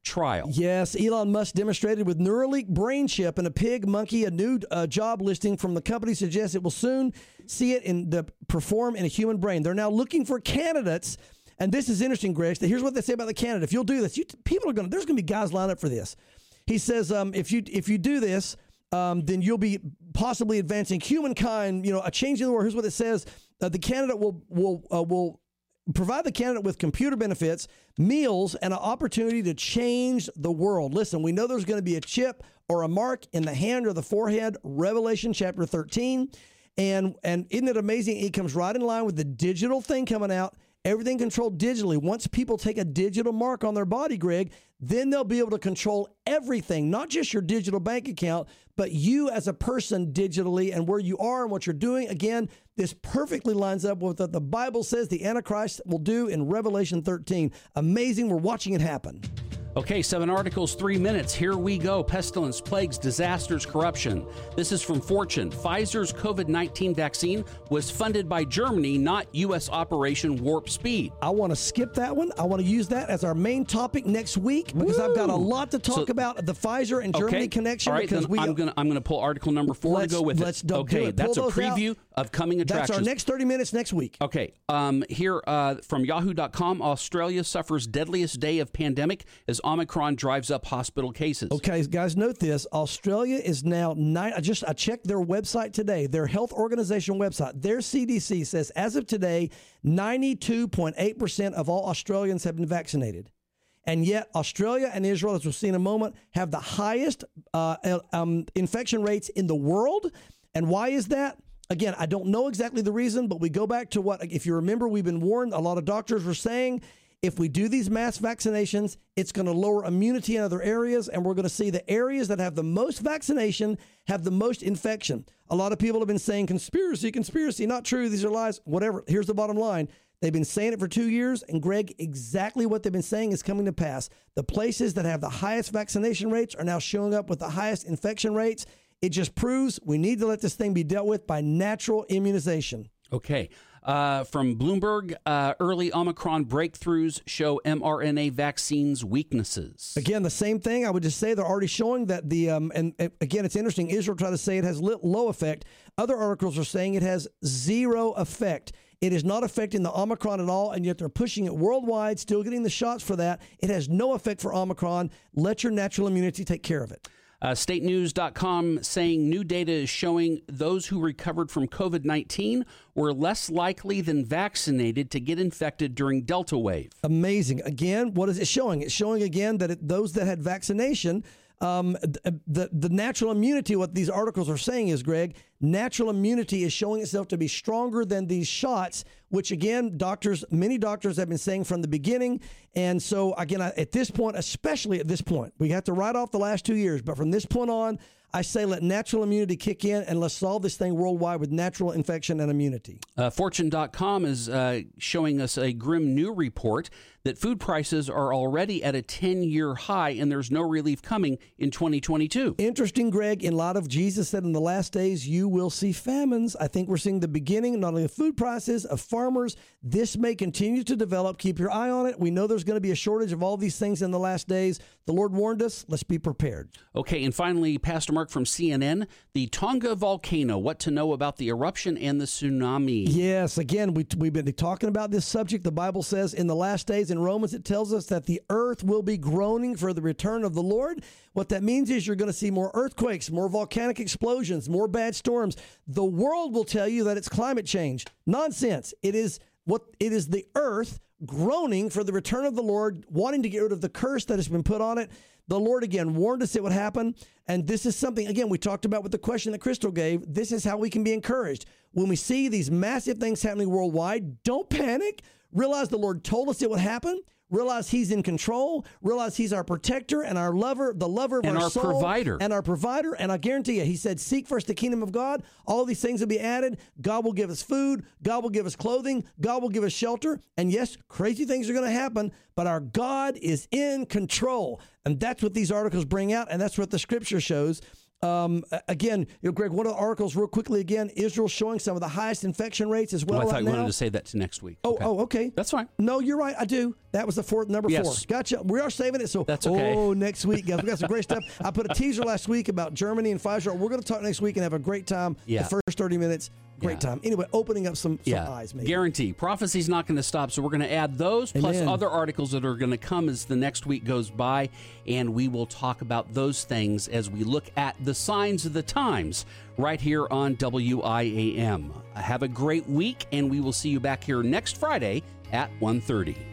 Speaker 8: trial.
Speaker 10: Yes, Elon Musk demonstrated with Neuralink brain chip in a pig monkey. A new uh, job listing from the company suggests it will soon see it in the perform in a human brain. They're now looking for candidates. And this is interesting, Greg. Here's what they say about the candidate. If you'll do this, you, people are going to, there's going to be guys lined up for this. He says, um, if you if you do this, um, then you'll be possibly advancing humankind, you know, a change in the world. Here's what it says. Uh, the candidate will, will, uh, will provide the candidate with computer benefits, meals, and an opportunity to change the world. Listen, we know there's going to be a chip or a mark in the hand or the forehead, Revelation chapter thirteen. And, and isn't it amazing? It comes right in line with the digital thing coming out. Everything controlled digitally. Once people take a digital mark on their body, Greg, then they'll be able to control everything, not just your digital bank account, but you as a person digitally and where you are and what you're doing. Again, this perfectly lines up with what the Bible says the Antichrist will do in Revelation thirteen. Amazing. We're watching it happen.
Speaker 8: Okay, seven articles, three minutes. Here we go. Pestilence, plagues, disasters, corruption. This is from Fortune. Pfizer's COVID nineteen vaccine was funded by Germany, not U S Operation Warp Speed.
Speaker 10: I want to skip that one. I want to use that as our main topic next week because Woo! I've got a lot to talk so, about the Pfizer and Germany
Speaker 8: okay.
Speaker 10: connection.
Speaker 8: All right,
Speaker 10: because
Speaker 8: then
Speaker 10: we,
Speaker 8: I'm going to I'm going to pull article number four
Speaker 10: let's,
Speaker 8: to go with
Speaker 10: let's
Speaker 8: it.
Speaker 10: Don't
Speaker 8: okay,
Speaker 10: do it.
Speaker 8: that's a
Speaker 10: Pull
Speaker 8: preview
Speaker 10: out.
Speaker 8: of coming attractions.
Speaker 10: That's our next thirty minutes next week.
Speaker 8: Okay, um, here uh, from yahoo dot com, Australia suffers deadliest day of pandemic as Omicron drives up hospital cases.
Speaker 10: Okay, guys, note this. Australia is now, nine, I just I checked their website today, their health organization website. Their C D C says as of today, ninety-two point eight percent of all Australians have been vaccinated. And yet Australia and Israel, as we'll see in a moment, have the highest uh, um, infection rates in the world. And why is that? Again, I don't know exactly the reason, but we go back to what, if you remember, we've been warned, a lot of doctors were saying, if we do these mass vaccinations, it's going to lower immunity in other areas, and we're going to see the areas that have the most vaccination have the most infection. A lot of people have been saying conspiracy, conspiracy, not true, these are lies, whatever. Here's the bottom line. They've been saying it for two years, and Greg, exactly what they've been saying is coming to pass. The places that have the highest vaccination rates are now showing up with the highest infection rates. It just proves we need to let this thing be dealt with by natural immunization.
Speaker 8: Okay. Uh, from Bloomberg, uh, early Omicron breakthroughs show mRNA vaccines weaknesses.
Speaker 10: Again, the same thing. I would just say they're already showing that the, um, and, and again, it's interesting. Israel tried to say it has low effect. Other articles are saying it has zero effect. It is not affecting the Omicron at all, and yet they're pushing it worldwide, still getting the shots for that. It has no effect for Omicron. Let your natural immunity take care of it.
Speaker 8: Uh, state news dot com saying new data is showing those who recovered from COVID nineteen were less likely than vaccinated to get infected during Delta wave.
Speaker 10: Amazing. Again, what is it showing? It's showing again that it, those that had vaccination, um, the, the natural immunity, what these articles are saying is, Greg, natural immunity is showing itself to be stronger than these shots, which again, doctors, many doctors have been saying from the beginning. And so again, at this point, especially at this point, we have to write off the last two years, but from this point on, I say let natural immunity kick in and let's solve this thing worldwide with natural infection and immunity.
Speaker 8: Uh, Fortune dot com is uh, showing us a grim new report that food prices are already at a ten-year high and there's no relief coming in twenty twenty-two.
Speaker 10: Interesting, Greg. In light of Jesus said in the last days, you will see famines. I think we're seeing the beginning, not only of food prices, of farmers. This may continue to develop. Keep your eye on it. We know there's going to be a shortage of all these things in the last days. The Lord warned us. Let's be prepared.
Speaker 8: Okay, and finally, Pastor Mark from C N N, the Tonga volcano, what to know about the eruption and the tsunami.
Speaker 10: Yes, again, we, we've been talking about this subject. The Bible says in the last days in Romans, it tells us that the earth will be groaning for the return of the Lord. What that means is you're going to see more earthquakes, more volcanic explosions, more bad storms. The world will tell you that it's climate change. Nonsense. It is what it is the earth groaning for the return of the Lord, wanting to get rid of the curse that has been put on it. The Lord, again, warned us it would happen. And this is something, again, we talked about with the question that Crystal gave. This is how we can be encouraged. When we see these massive things happening worldwide, don't panic. Realize the Lord told us it would happen. Realize he's in control. Realize he's our protector and our lover, the lover of
Speaker 8: and
Speaker 10: our,
Speaker 8: our
Speaker 10: soul.
Speaker 8: provider.
Speaker 10: And our provider. And I guarantee you, he said, seek first the kingdom of God. All these things will be added. God will give us food. God will give us clothing. God will give us shelter. And yes, crazy things are going to happen, but our God is in control. And that's what these articles bring out. And that's what the scripture shows. Um, again, you know, Greg, one of the articles real quickly again, Israel showing some of the highest infection rates as well.
Speaker 8: Oh, I thought
Speaker 10: right
Speaker 8: you
Speaker 10: now.
Speaker 8: wanted to say that to next week.
Speaker 10: Oh,
Speaker 8: okay.
Speaker 10: oh, okay.
Speaker 8: That's fine.
Speaker 10: No, you're right. I do. That was the fourth, number
Speaker 8: Yes.
Speaker 10: four. Gotcha. We are saving it. So
Speaker 8: That's okay.
Speaker 10: Oh, next week, guys, we got some great stuff. I put a teaser last week about Germany and Pfizer. We're going to talk next week and have a great time.
Speaker 8: Yeah.
Speaker 10: The first thirty minutes, great
Speaker 8: Yeah.
Speaker 10: time. Anyway, opening up some, some
Speaker 8: Yeah,
Speaker 10: eyes, maybe.
Speaker 8: guarantee. Prophecy's not going to stop, so we're going to add those plus
Speaker 10: Amen.
Speaker 8: other articles that are going to come as the next week goes by, and we will talk about those things as we look at the signs of the times right here on W I A M. Have a great week, and we will see you back here next Friday at one thirty.